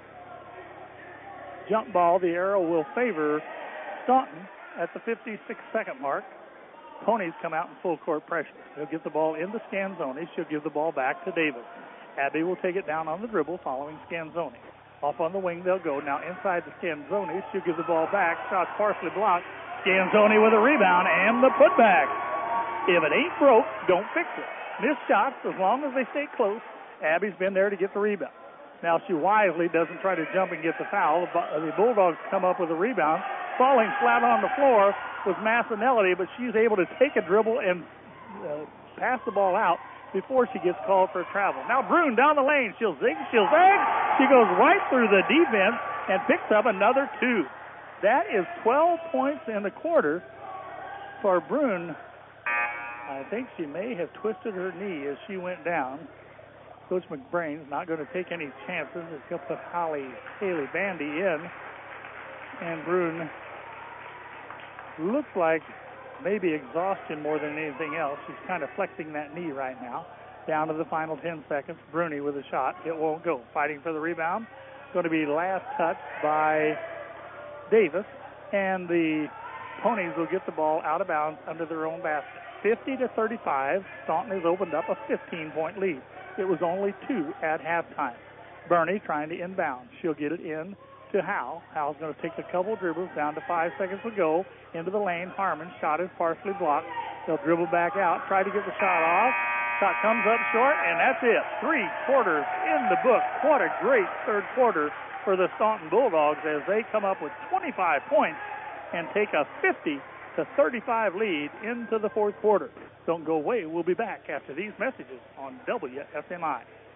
Jump ball, the arrow will favor Staunton at the fifty-six second mark. Ponies come out in full court pressure. They'll get the ball into Scanzoni. She'll give the ball back to Davis. Abby will take it down on the dribble following Scanzoni. Off on the wing they'll go. Now inside to Scanzoni. She'll give the ball back. Shots partially blocked. Scanzoni with a rebound and the putback. If it ain't broke, don't fix it. Missed shots as long as they stay close. Abby's been there to get the rebound. Now she wisely doesn't try to jump and get the foul. The Bulldogs come up with a rebound. Falling flat on the floor was Massanelli, but she's able to take a dribble and uh, pass the ball out before she gets called for travel. Now Brune down the lane. She'll zig, she'll zag. She goes right through the defense and picks up another two. That is twelve points in the quarter for Brune. I think she may have twisted her knee as she went down. Coach McBrain's not going to take any chances. He'll put Holly Haley Bandy in. And Brune looks like maybe exhaustion more than anything else. She's kind of flexing that knee right now. Down to the final ten seconds. Bruni with a shot. It won't go. Fighting for the rebound. Going to be last touch by Davis. And the Ponies will get the ball out of bounds under their own basket. fifty to thirty-five. Staunton has opened up a fifteen-point lead. It was only two at halftime. Burney trying to inbound. She'll get it in to Howe. Howe's going to take a couple dribbles down to five seconds to go. Into the lane. Harmon. Shot is partially blocked. They'll dribble back out. Try to get the shot off. Shot comes up short, and that's it. Three quarters in the book. What a great third quarter for the Staunton Bulldogs as they come up with twenty-five points and take a fifty to thirty-five lead into the fourth quarter. Don't go away. We'll be back after these messages on W S M I.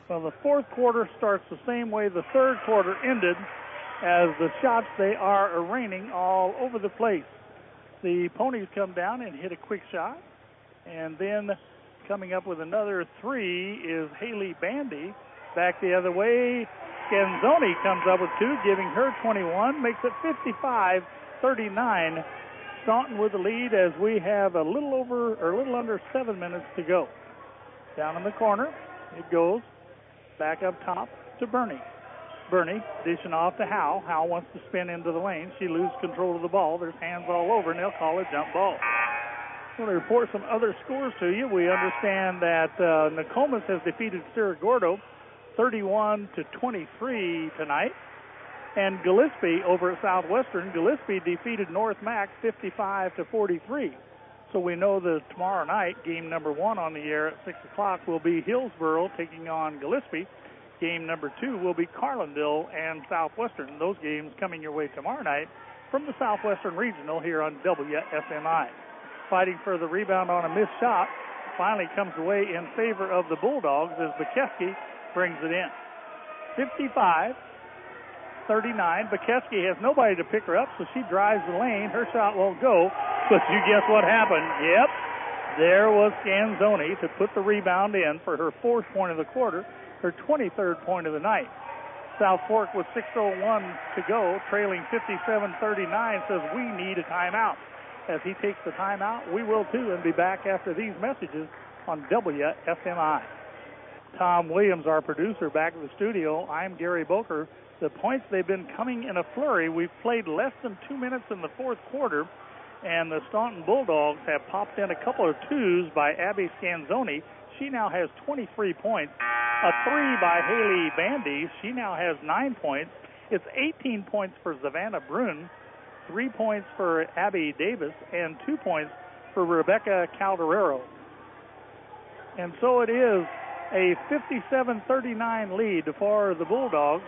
Well, the fourth quarter starts the same way the third quarter ended, as the shots, they are raining all over the place. The Ponies come down and hit a quick shot, and then coming up with another three is Haley Bandy. Back the other way, Scanzoni comes up with two, giving her twenty-one, makes it fifty-five thirty-nine. Staunton with the lead as we have a little over, or a little under seven minutes to go. Down in the corner, it goes back up top to Bernie. Bernie dishing off to Howe. Howe wants to spin into the lane. She loses control of the ball. There's hands all over, and they'll call a jump ball. I want to report some other scores to you. We understand that uh, Nokomis has defeated Cerro Gordo thirty-one to twenty-three tonight. And Gillespie over at Southwestern, Gillespie defeated North Mac fifty-five to forty-three. So we know that tomorrow night, game number one on the air at six o'clock will be Hillsboro taking on Gillespie. Game number two will be Carlinville and Southwestern. Those games coming your way tomorrow night from the Southwestern Regional here on W S M I. Fighting for the rebound on a missed shot finally comes away in favor of the Bulldogs as Bukowski brings it in. fifty-five thirty-nine. Bukowski has nobody to pick her up, so she drives the lane. Her shot won't go, but you guess what happened? Yep, there was Scanzoni to put the rebound in for her fourth point of the quarter, her twenty-third point of the night. South Fork with six oh one to go, trailing fifty-seven thirty-nine, says we need a timeout. As he takes the timeout, we will too, and be back after these messages on W S M I. Tom Williams, our producer, back in the studio. I'm Gary Boker. The points, they've been coming in a flurry. We've played less than two minutes in the fourth quarter, and the Staunton Bulldogs have popped in a couple of twos by Abby Scanzoni. She now has twenty-three points. A three by Haley Bandy. She now has nine points. It's eighteen points for Savannah Brun, three points for Abby Davis, and two points for Rebecca Calderero. And so it is a fifty-seven thirty-nine lead for the Bulldogs,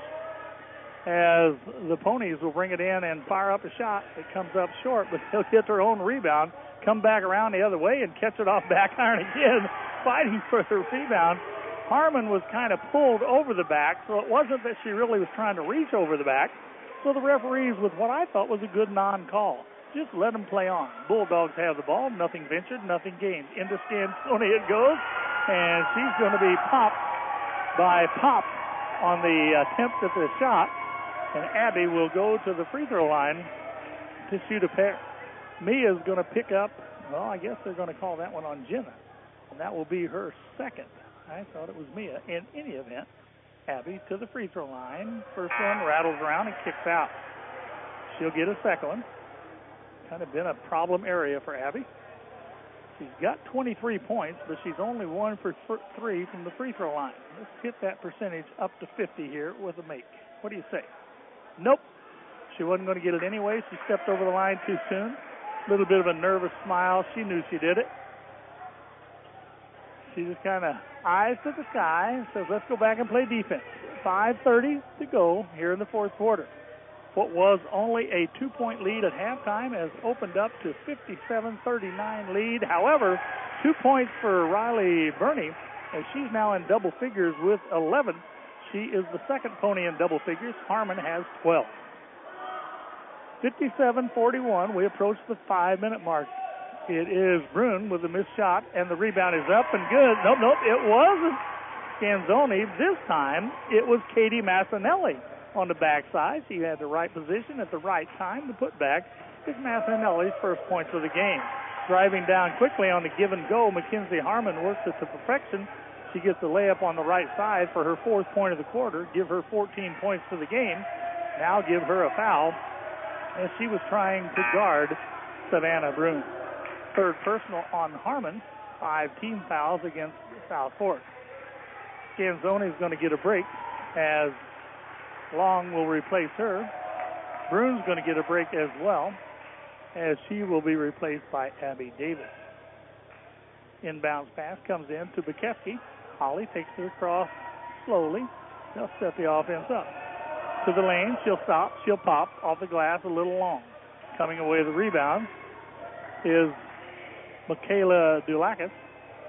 as the Ponies will bring it in and fire up a shot. It comes up short, but they'll get their own rebound, come back around the other way, and catch it off back iron again, fighting for the rebound. Harmon was kind of pulled over the back, so it wasn't that she really was trying to reach over the back. So the referees, with what I thought was a good non-call, just let them play on. Bulldogs have the ball, nothing ventured, nothing gained. Into Scanzoni it goes, and she's going to be popped by Pop on the attempt at the shot. And Abby will go to the free throw line to shoot a pair. Mia's going to pick up, well, I guess they're going to call that one on Jenna. And that will be her second. I thought it was Mia. In any event, Abby to the free throw line. First one rattles around and kicks out. She'll get a second one. Kind of been a problem area for Abby. She's got twenty-three points, but she's only one for three from the free throw line. Let's hit that percentage up to fifty here with a make. What do you say? Nope. She wasn't going to get it anyway. She stepped over the line too soon. A little bit of a nervous smile. She knew she did it. She just kind of eyes to the sky and says, let's go back and play defense. five thirty to go here in the fourth quarter. What was only a two-point lead at halftime has opened up to fifty-seven thirty-nine lead. However, two points for Riley Burney, as she's now in double figures with eleven. She is the second Pony in double figures. Harmon has twelve. fifty-seven forty-one. We approach the five-minute mark. It is Brun with the missed shot, and the rebound is up and good. Nope, nope, it wasn't Scanzoni. This time, it was Katie Massanelli on the backside. She had the right position at the right time. The putback is Massanelli's first points of the game. Driving down quickly on the give and go, Mackenzie Harmon works it to perfection. She gets a layup on the right side for her fourth point of the quarter, give her fourteen points for the game. Now give her a foul, as she was trying to guard Savannah Brun. Third personal on Harmon, five team fouls against South Fork. Scanzoni is going to get a break, as Long will replace her. Brun's going to get a break as well, as she will be replaced by Abby Davis. Inbounds pass comes in to Bukowski. Holly takes it across slowly. They'll set the offense up. To the lane, she'll stop, she'll pop off the glass a little long. Coming away the rebound is Michaela Dulakis.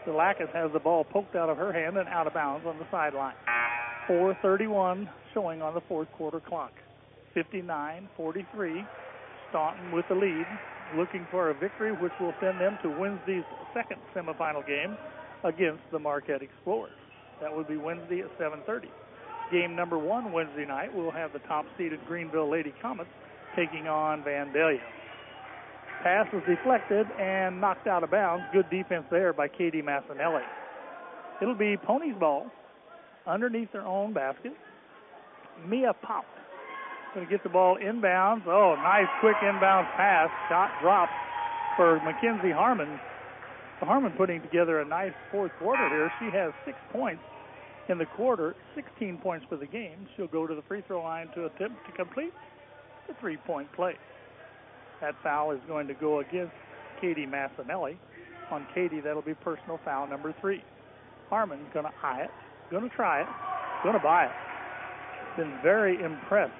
Dulakis has the ball poked out of her hand and out of bounds on the sideline. four thirty-one showing on the fourth quarter clock. fifty-nine forty-three. Staunton with the lead, looking for a victory which will send them to Wednesday's second semifinal game against the Marquette Explorers. That would be Wednesday at seven thirty. Game number one Wednesday night, we'll have the top-seeded Greenville Lady Comets taking on Vandalia. Pass was deflected and knocked out of bounds. Good defense there by Katie Massanelli. It'll be Ponies ball underneath their own basket. Mia Pop going to get the ball inbounds. Oh, nice quick inbounds pass. Shot dropped for Mackenzie Harmon. Harmon putting together a nice fourth quarter here. She has six points in the quarter, sixteen points for the game. She'll go to the free throw line to attempt to complete the three-point play. That foul is going to go against Katie Massanelli. On Katie, that'll be personal foul number three. Harmon's going to eye it, going to try it, going to buy it. Been very impressed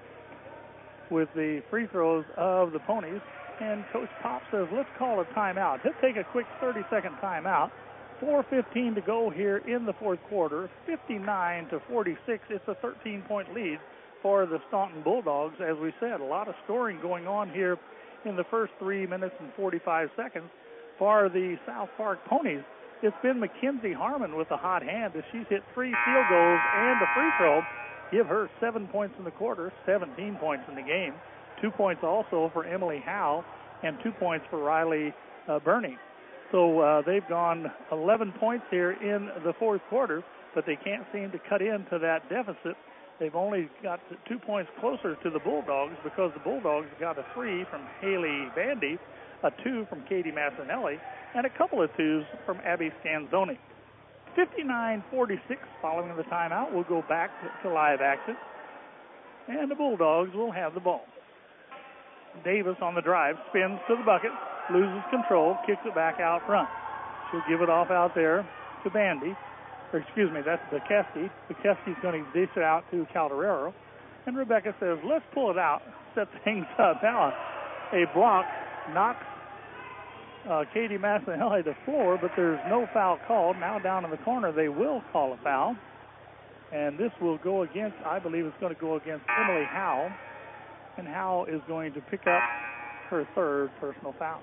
with the free throws of the Ponies. And Coach Pop says, let's call a timeout. He'll take a quick thirty-second timeout. four fifteen to go here in the fourth quarter. fifty-nine to forty-six. It's a thirteen-point lead for the Staunton Bulldogs. As we said, a lot of scoring going on here in the first three minutes and forty-five seconds for the South Park Ponies. It's been Mackenzie Harmon with a hot hand as she's hit three field goals and a free throw. Give her seven points in the quarter, seventeen points in the game. Two points also for Emily Howe and two points for Riley uh, Burney. So uh, they've gone eleven points here in the fourth quarter, but they can't seem to cut into that deficit. They've only got two points closer to the Bulldogs because the Bulldogs got a three from Haley Bandy, a two from Katie Massanelli, and a couple of twos from Abby Scanzoni. fifty-nine forty-six following the timeout. We'll go back to live action, and the Bulldogs will have the ball. Davis on the drive, spins to the bucket, loses control, kicks it back out front. She'll give it off out there to Bandy. Or excuse me, that's Bekesky. Bekesky's going to dish it out to Calderero. And Rebecca says, let's pull it out, set things up. Now a block knocks uh, Katie Massanelli to the floor, but there's no foul called. Now down in the corner, they will call a foul. And this will go against, I believe it's going to go against Emily Howe. And Howe is going to pick up her third personal foul.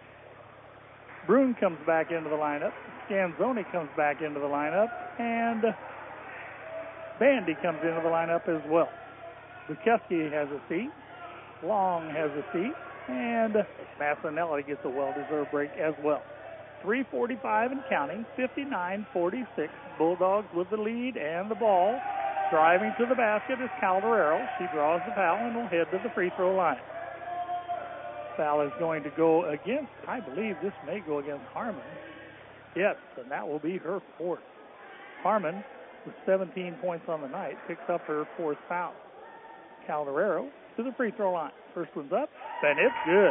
Brune comes back into the lineup. Scanzoni comes back into the lineup. And Bandy comes into the lineup as well. Bukowski has a seat. Long has a seat. And Massanelli gets a well-deserved break as well. three forty-five and counting. fifty-nine forty-six. Bulldogs with the lead and the ball. Driving to the basket is Calderero. She draws the foul and will head to the free throw line. Foul is going to go against, I believe this may go against Harmon. Yes, and that will be her fourth. Harmon, with seventeen points on the night, picks up her fourth foul. Calderero to the free throw line. First one's up, and it's good.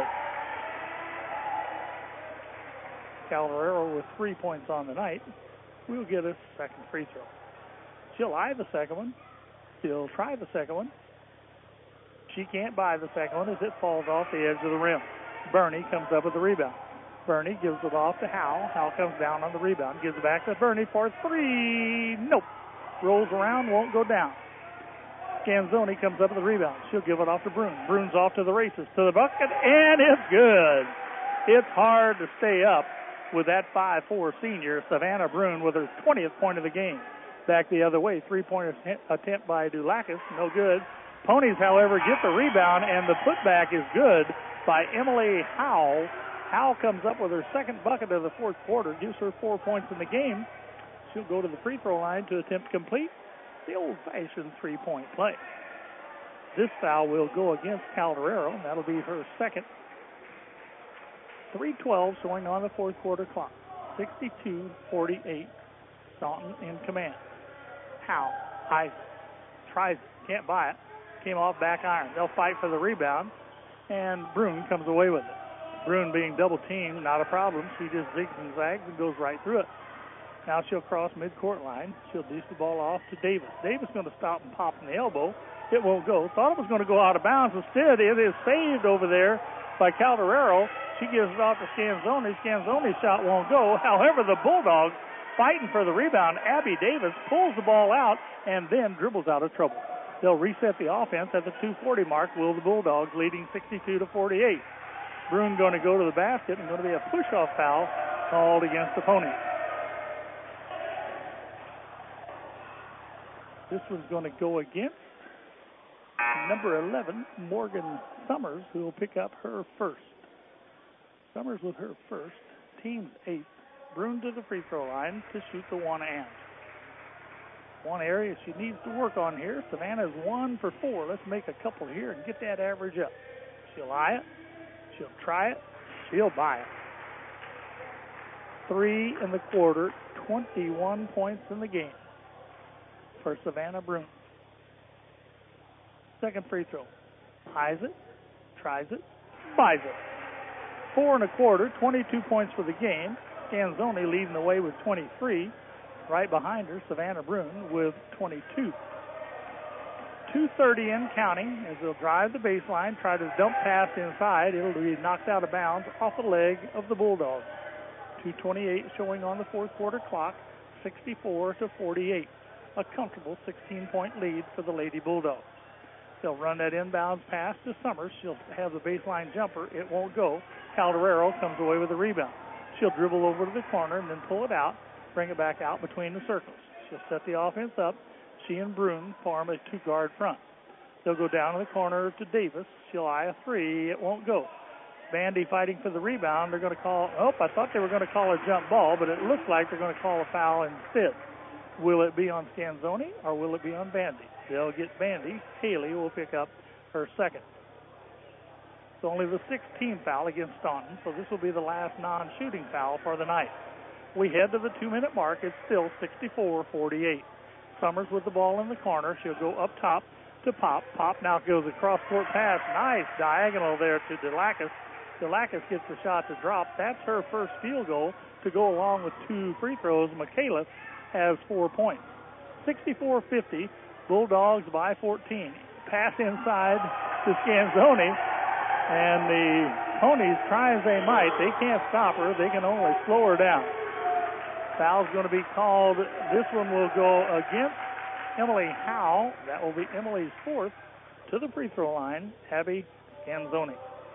Calderero with three points on the night will get a second free throw. She'll eye the second one. She'll try the second one. She can't buy the second one as it falls off the edge of the rim. Burney comes up with the rebound. Burney gives it off to Howe. Howe comes down on the rebound. Gives it back to Burney for three. Nope. Rolls around, won't go down. Scanzoni comes up with the rebound. She'll give it off to Brune. Brune's off to the races, to the bucket, and it's good. It's hard to stay up with that five four senior, Savannah Brune, with her twentieth point of the game. Back the other way, three-point attempt by Dulakis, no good. Ponies, however, get the rebound, and the putback is good by Emily Howe. Howe comes up with her second bucket of the fourth quarter, gives her four points in the game. She'll go to the free throw line to attempt to complete the old-fashioned three-point play. This foul will go against Calderero. That'll be her second. three twelve showing on the fourth quarter clock. sixty-two forty-eight. Staunton in command. Howe, high, tries, can't buy it. Came off back iron. They'll fight for the rebound, and Brune comes away with it. Brune being double teamed, not a problem. She just zigs and zags and goes right through it. Now she'll cross midcourt line. She'll dish the ball off to Davis. Davis going to stop and pop in the elbow. It won't go. Thought it was going to go out of bounds. Instead, it is saved over there by Calderero. She She gives it off to Scanzoni. Scanzoni's shot won't go. However, the Bulldogs fighting for the rebound. Abby Davis pulls the ball out and then dribbles out of trouble. They'll reset the offense at the two forty mark. Will the Bulldogs leading sixty-two to forty-eight. Bruin going to go to the basket and going to be a push-off foul called against the Ponies. This one's going to go against number eleven, Morgan Summers, who will pick up her first. Summers with her first, team's eighth. Bruin to the free throw line to shoot the one and. One area she needs to work on here. Savannah's one for four. Let's make a couple here and get that average up. She'll eye it. She'll try it. She'll buy it. Three in the quarter, twenty-one points in the game for Savannah Bruin. Second free throw. Eyes it, tries it, buys it. Four and a quarter, twenty-two points for the game. Scanzoni leading the way with twenty-three. Right behind her, Savannah Bruin with twenty-two. two thirty in counting as they'll drive the baseline, try to dump pass inside. It'll be knocked out of bounds off the leg of the Bulldogs. two twenty-eight showing on the fourth quarter clock, sixty-four to forty-eight. A comfortable sixteen-point lead for the Lady Bulldogs. They'll run that inbounds pass to Summers. She'll have the baseline jumper. It won't go. Calderero comes away with the rebound. She'll dribble over to the corner and then pull it out, bring it back out between the circles. She'll set the offense up. She and Bruin form a two-guard front. They'll go down to the corner to Davis. She'll eye a three. It won't go. Bandy fighting for the rebound. They're going to call, oh, I thought they were going to call a jump ball, but it looks like they're going to call a foul instead. Will it be on Scanzoni or will it be on Bandy? They'll get Bandy. Haley will pick up her second. It's only the sixteenth foul against Staunton, so this will be the last non-shooting foul for the night. We head to the two-minute mark. It's still sixty-four forty-eight. Summers with the ball in the corner. She'll go up top to Pop. Pop now goes across court pass. Nice diagonal there to DeLacus. DeLacus gets the shot to drop. That's her first field goal to go along with two free throws. Michaelis has four points. sixty-four fifty. Bulldogs by fourteen. Pass inside to Scanzoni. And the Ponies, try as they might, they can't stop her. They can only slow her down. Foul's going to be called. This one will go against Emily Howe. That will be Emily's fourth. To the free throw line, Abby Scanzoni.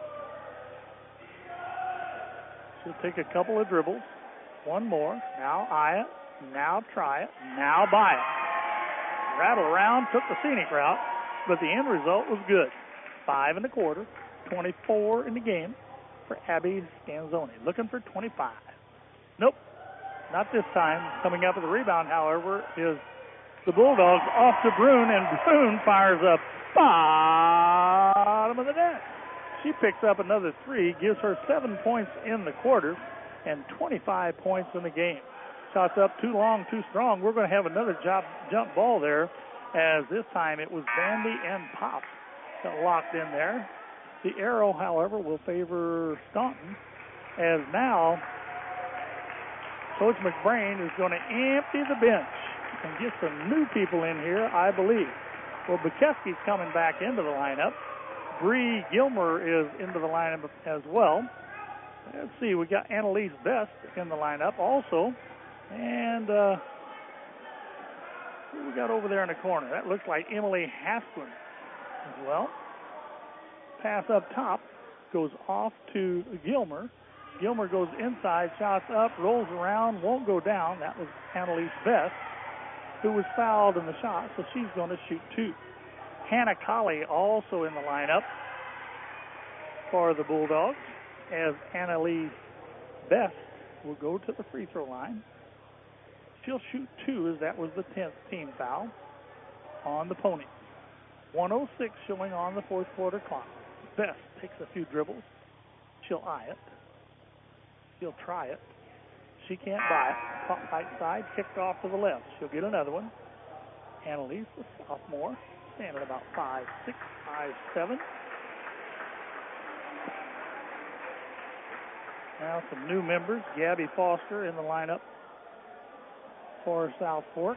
She'll take a couple of dribbles. One more. Now eye it. Now try it. Now buy it. Rattle around, took the scenic route, but the end result was good. Five and a quarter, twenty-four in the game for Abby Scanzoni. Looking for twenty-five. Nope, not this time. Coming up with the rebound, however, is the Bulldogs off to Bruin, and Bruin fires up bottom of the net. She picks up another three, gives her seven points in the quarter, and twenty-five points in the game. Shots up too long, too strong. We're going to have another job, jump ball there, as this time it was Bandy and Pop that locked in there. The arrow, however, will favor Staunton, as now Coach McBrain is going to empty the bench and get some new people in here, I believe. Well, Bukowski's coming back into the lineup. Bree Gilmer is into the lineup as well. Let's see, we got Annalise Best in the lineup also. And uh, who we got over there in the corner? That looks like Emily Haskell as well. Pass up top goes off to Gilmer. Gilmer goes inside, shots up, rolls around, won't go down. That was Annalise Best, who was fouled in the shot, so she's going to shoot two. Hannah Colley also in the lineup for the Bulldogs, as Annalise Best will go to the free throw line. She'll shoot two, as that was the tenth team foul on the Ponies. one oh six showing on the fourth quarter clock. Best takes a few dribbles. She'll eye it. She'll try it. She can't buy it. Caught right side, kicked off to the left. She'll get another one. Annalise, the sophomore, standing about five six, five seven. Now some new members. Gabby Foster in the lineup for South Fork.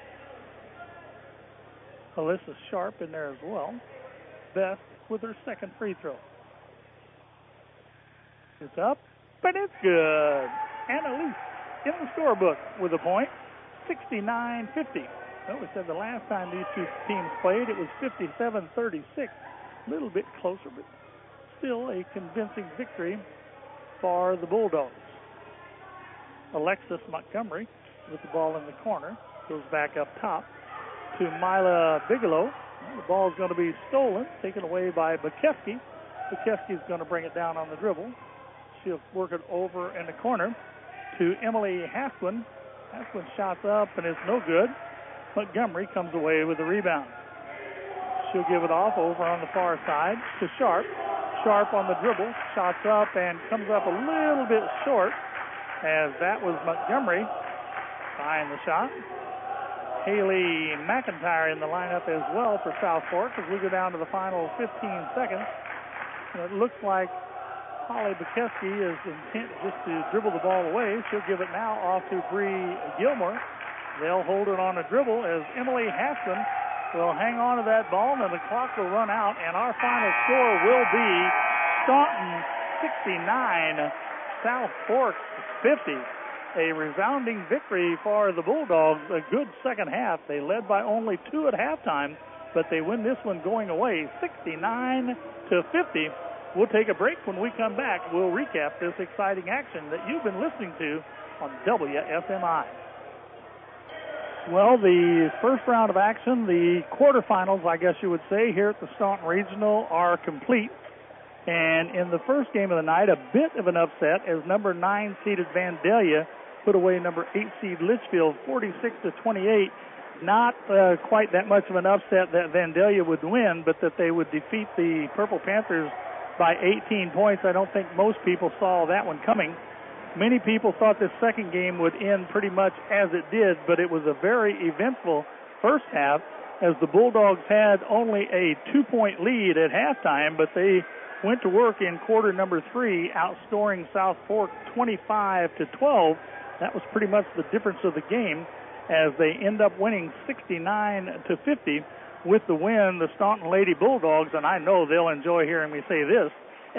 Alyssa Sharp in there as well. Best with her second free throw. It's up, but it's good. Annalise in the scorebook with a point, sixty-nine fifty. Well, we said the last time these two teams played, it was fifty-seven thirty-six. A little bit closer, but still a convincing victory for the Bulldogs. Alexis Montgomery with the ball in the corner. Goes back up top to Mila Bigelow. The ball is going to be stolen, taken away by Bukowski. Bukowski is going to bring it down on the dribble. She'll work it over in the corner to Emily Haswin. Haswin shots up and it's no good. Montgomery comes away with the rebound. She'll give it off over on the far side to Sharp. Sharp on the dribble, shots up and comes up a little bit short, as that was Montgomery behind the shot. Haley McIntyre in the lineup as well for South Fork as we go down to the final fifteen seconds. And it looks like Holly Bukowski is intent just to dribble the ball away. She'll give it now off to Bree Gilmore. They'll hold it on a dribble as Emily Haston will hang on to that ball, and the clock will run out, and our final score will be Staunton sixty-nine, South Fork fifty. A resounding victory for the Bulldogs. A good second half. They led by only two at halftime, but they win this one going away sixty-nine to fifty. We'll take a break. When we come back, we'll recap this exciting action that you've been listening to on W S M I. Well, the first round of action, the quarterfinals, I guess you would say, here at the Staunton Regional are complete. And in the first game of the night, a bit of an upset as number nine seeded Vandalia put away number eight seed Litchfield forty-six to twenty-eight. Not uh, quite that much of an upset that Vandalia would win, but that they would defeat the Purple Panthers by eighteen points. I don't think most people saw that one coming. Many people thought this second game would end pretty much as it did, but it was a very eventful first half as the Bulldogs had only a two-point lead at halftime, but they went to work in quarter number three, outscoring South Fork twenty-five to twelve. That was pretty much the difference of the game as they end up winning sixty-nine to fifty. With the win, the Staunton Lady Bulldogs, and I know they'll enjoy hearing me say this,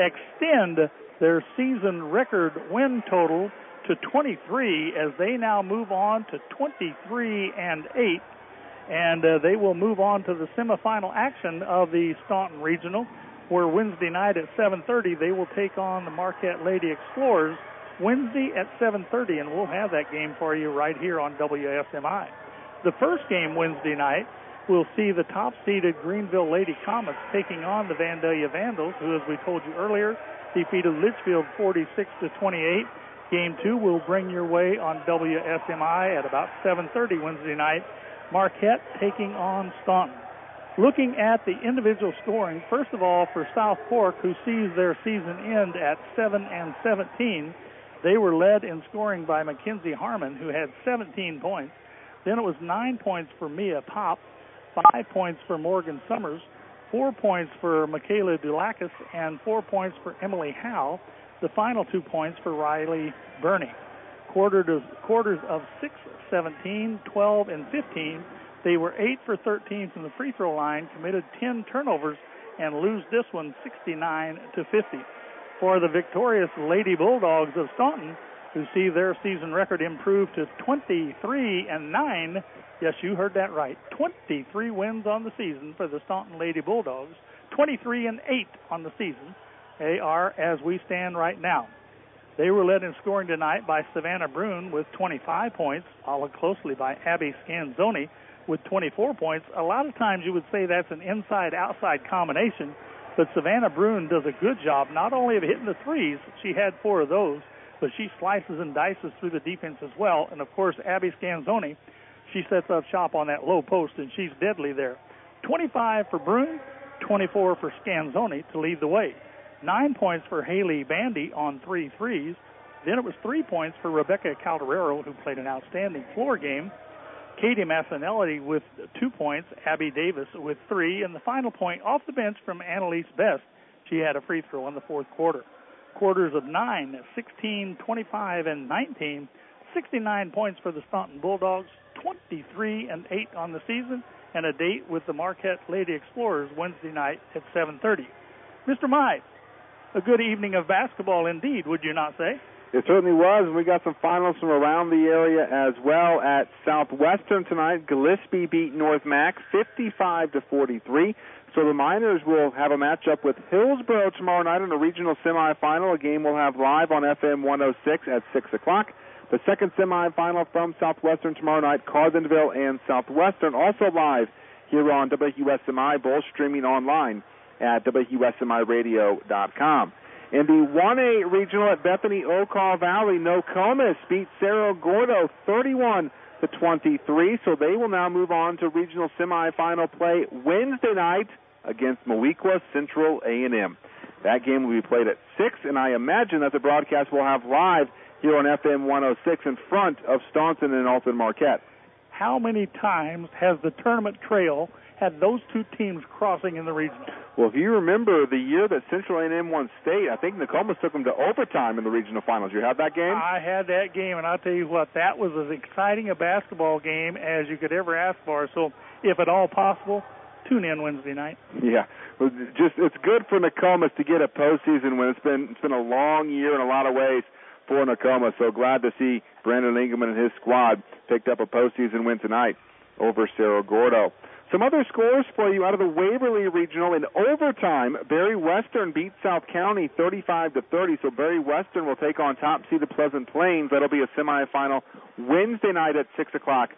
extend their season record win total to twenty-three as they now move on to twenty-three and eight, and uh, they will move on to the semifinal action of the Staunton Regional, where Wednesday night at seven thirty they will take on the Marquette Lady Explorers Wednesday at seven thirty, and we'll have that game for you right here on W S M I. The first game Wednesday night will see the top-seeded Greenville Lady Comets taking on the Vandalia Vandals, who, as we told you earlier, defeated Litchfield forty-six to twenty-eight. Game two will bring your way on W S M I at about seven thirty Wednesday night. Marquette taking on Staunton. Looking at the individual scoring, first of all, for South Fork, who sees their season end at seven and seventeen, they were led in scoring by Mackenzie Harmon, who had seventeen points. Then it was nine points for Mia Pop, five points for Morgan Summers, four points for Michaela Dulakis, and four points for Emily Howe. The final two points for Riley Burney. Quarter to, quarters of six, seventeen, twelve, and fifteen. They were eight for thirteen from the free throw line, committed ten turnovers, and lose this one sixty-nine to fifty. For the victorious Lady Bulldogs of Staunton, who see their season record improve to twenty-three and nine. Yes, you heard that right. twenty-three wins on the season for the Staunton Lady Bulldogs. twenty-three and eight on the season. They are as we stand right now. They were led in scoring tonight by Savannah Brune with twenty-five points, followed closely by Abby Scanzoni with twenty-four points. A lot of times you would say that's an inside-outside combination, but Savannah Brune does a good job not only of hitting the threes, she had four of those, but she slices and dices through the defense as well. And, of course, Abby Scanzoni, she sets up shop on that low post, and she's deadly there. twenty-five for Brune, twenty-four for Scanzoni to lead the way. Nine points for Haley Bandy on three threes. Then it was three points for Rebecca Calderero, who played an outstanding floor game. Katie Massanelli with two points, Abby Davis with three, and the final point off the bench from Annalise Best. She had a free throw in the fourth quarter. Quarters of nine, sixteen, twenty-five, and nineteen. sixty-nine points for the Staunton Bulldogs, twenty-three and eight on the season, and a date with the Marquette Lady Explorers Wednesday night at seven thirty. Mister Mai, a good evening of basketball indeed, would you not say? It certainly was, and we got some finals from around the area as well. At Southwestern tonight, Gillespie beat North Mac fifty-five to forty-three. So the Miners will have a matchup with Hillsboro tomorrow night in a regional semifinal. A game we'll have live on F M one oh six at six o'clock. The second semifinal from Southwestern tomorrow night, Carlinville and Southwestern, also live here on W S M I, both streaming online at W S M I radio dot com. In the one A regional at Bethany Okaw Valley, Nokomis beat Cerro Gordo thirty-one to twenty-three, so they will now move on to regional semifinal play Wednesday night against Moweaqua Central A and M. That game will be played at six, and I imagine that the broadcast will have live here on F M one oh six in front of Staunton and Alton Marquette. How many times has the tournament trail had those two teams crossing in the regional? Well, if you remember the year that Central A and M won state, I think Nokomis took them to overtime in the regional finals. You had that game? I had that game, and I'll tell you what, that was as exciting a basketball game as you could ever ask for. So, if at all possible, tune in Wednesday night. Yeah, well, just it's good for Nokomis to get a postseason win. It's been it's been a long year in a lot of ways for Nokomis. So glad to see Brandon Ingeman and his squad picked up a postseason win tonight over Cerro Gordo. Some other scores for you out of the Waverly Regional. In overtime, Barry Western beat South County thirty-five to thirty, so Barry Western will take on top-seeded Pleasant Plains. That'll be a semifinal Wednesday night at six o'clock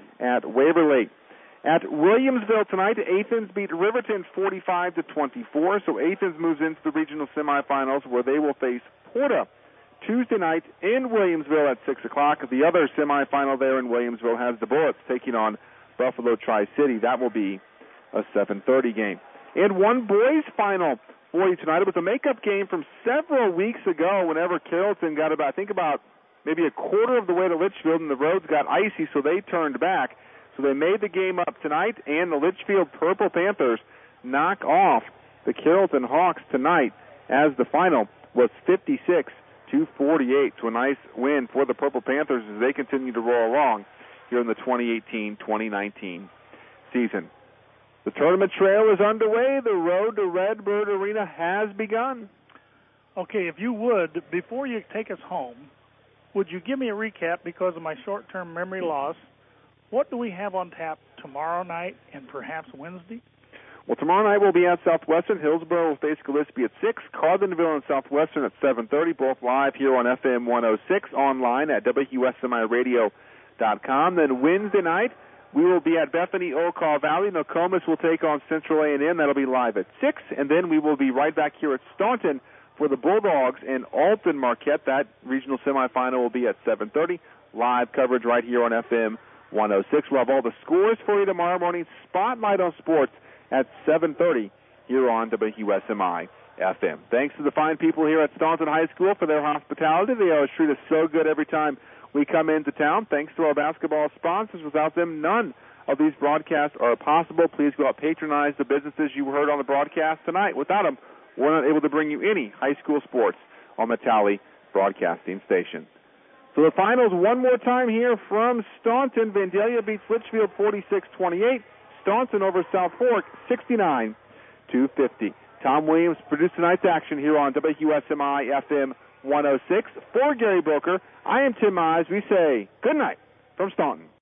at Waverly. At Williamsville tonight, Athens beat Riverton forty-five to twenty-four, so Athens moves into the regional semifinals where they will face Porta Tuesday night in Williamsville at six o'clock. The other semifinal there in Williamsville has the Bullets taking on Buffalo Tri-City. That will be a seven thirty game. And one boys final for you tonight. It was a makeup game from several weeks ago whenever Carrollton got about, I think about maybe a quarter of the way to Litchfield, and the roads got icy, so they turned back. So they made the game up tonight, and the Litchfield Purple Panthers knock off the Carrollton Hawks tonight as the final was fifty-six to forty-eight. So a nice win for the Purple Panthers as they continue to roll along here in the twenty eighteen twenty nineteen season. The tournament trail is underway. The road to Redbird Arena has begun. Okay, if you would, before you take us home, would you give me a recap because of my short-term memory loss? What do we have on tap tomorrow night and perhaps Wednesday? Well, tomorrow night we'll be at Southwestern. Hillsboro will face Gillespie at six. Carlinville and Southwestern at seven thirty, both live here on F M one oh six, online at W S M I radio dot com. Then Wednesday night, we will be at Bethany Okaw Valley. Nokomis will take on Central A and M. That'll be live at six. And then we will be right back here at Staunton for the Bulldogs and Alton Marquette. That regional semifinal will be at seven thirty. Live coverage right here on F M one oh six. We'll have all the scores for you tomorrow morning. Spotlight on Sports at seven thirty here on W S M I F M. Thanks to the fine people here at Staunton High School for their hospitality. They always treat us so good every time we come into town. Thanks to our basketball sponsors. Without them, none of these broadcasts are possible. Please go out, patronize the businesses you heard on the broadcast tonight. Without them, we're not able to bring you any high school sports on the Tally Broadcasting Station. So the finals one more time here from Staunton. Vandalia beats Litchfield forty-six twenty-eight. Staunton over South Fork sixty-nine to fifty. Tom Williams produced tonight's action here on W S M I F M one oh six. For Gary Booker, I am Tim Mize. We say good night from Staunton.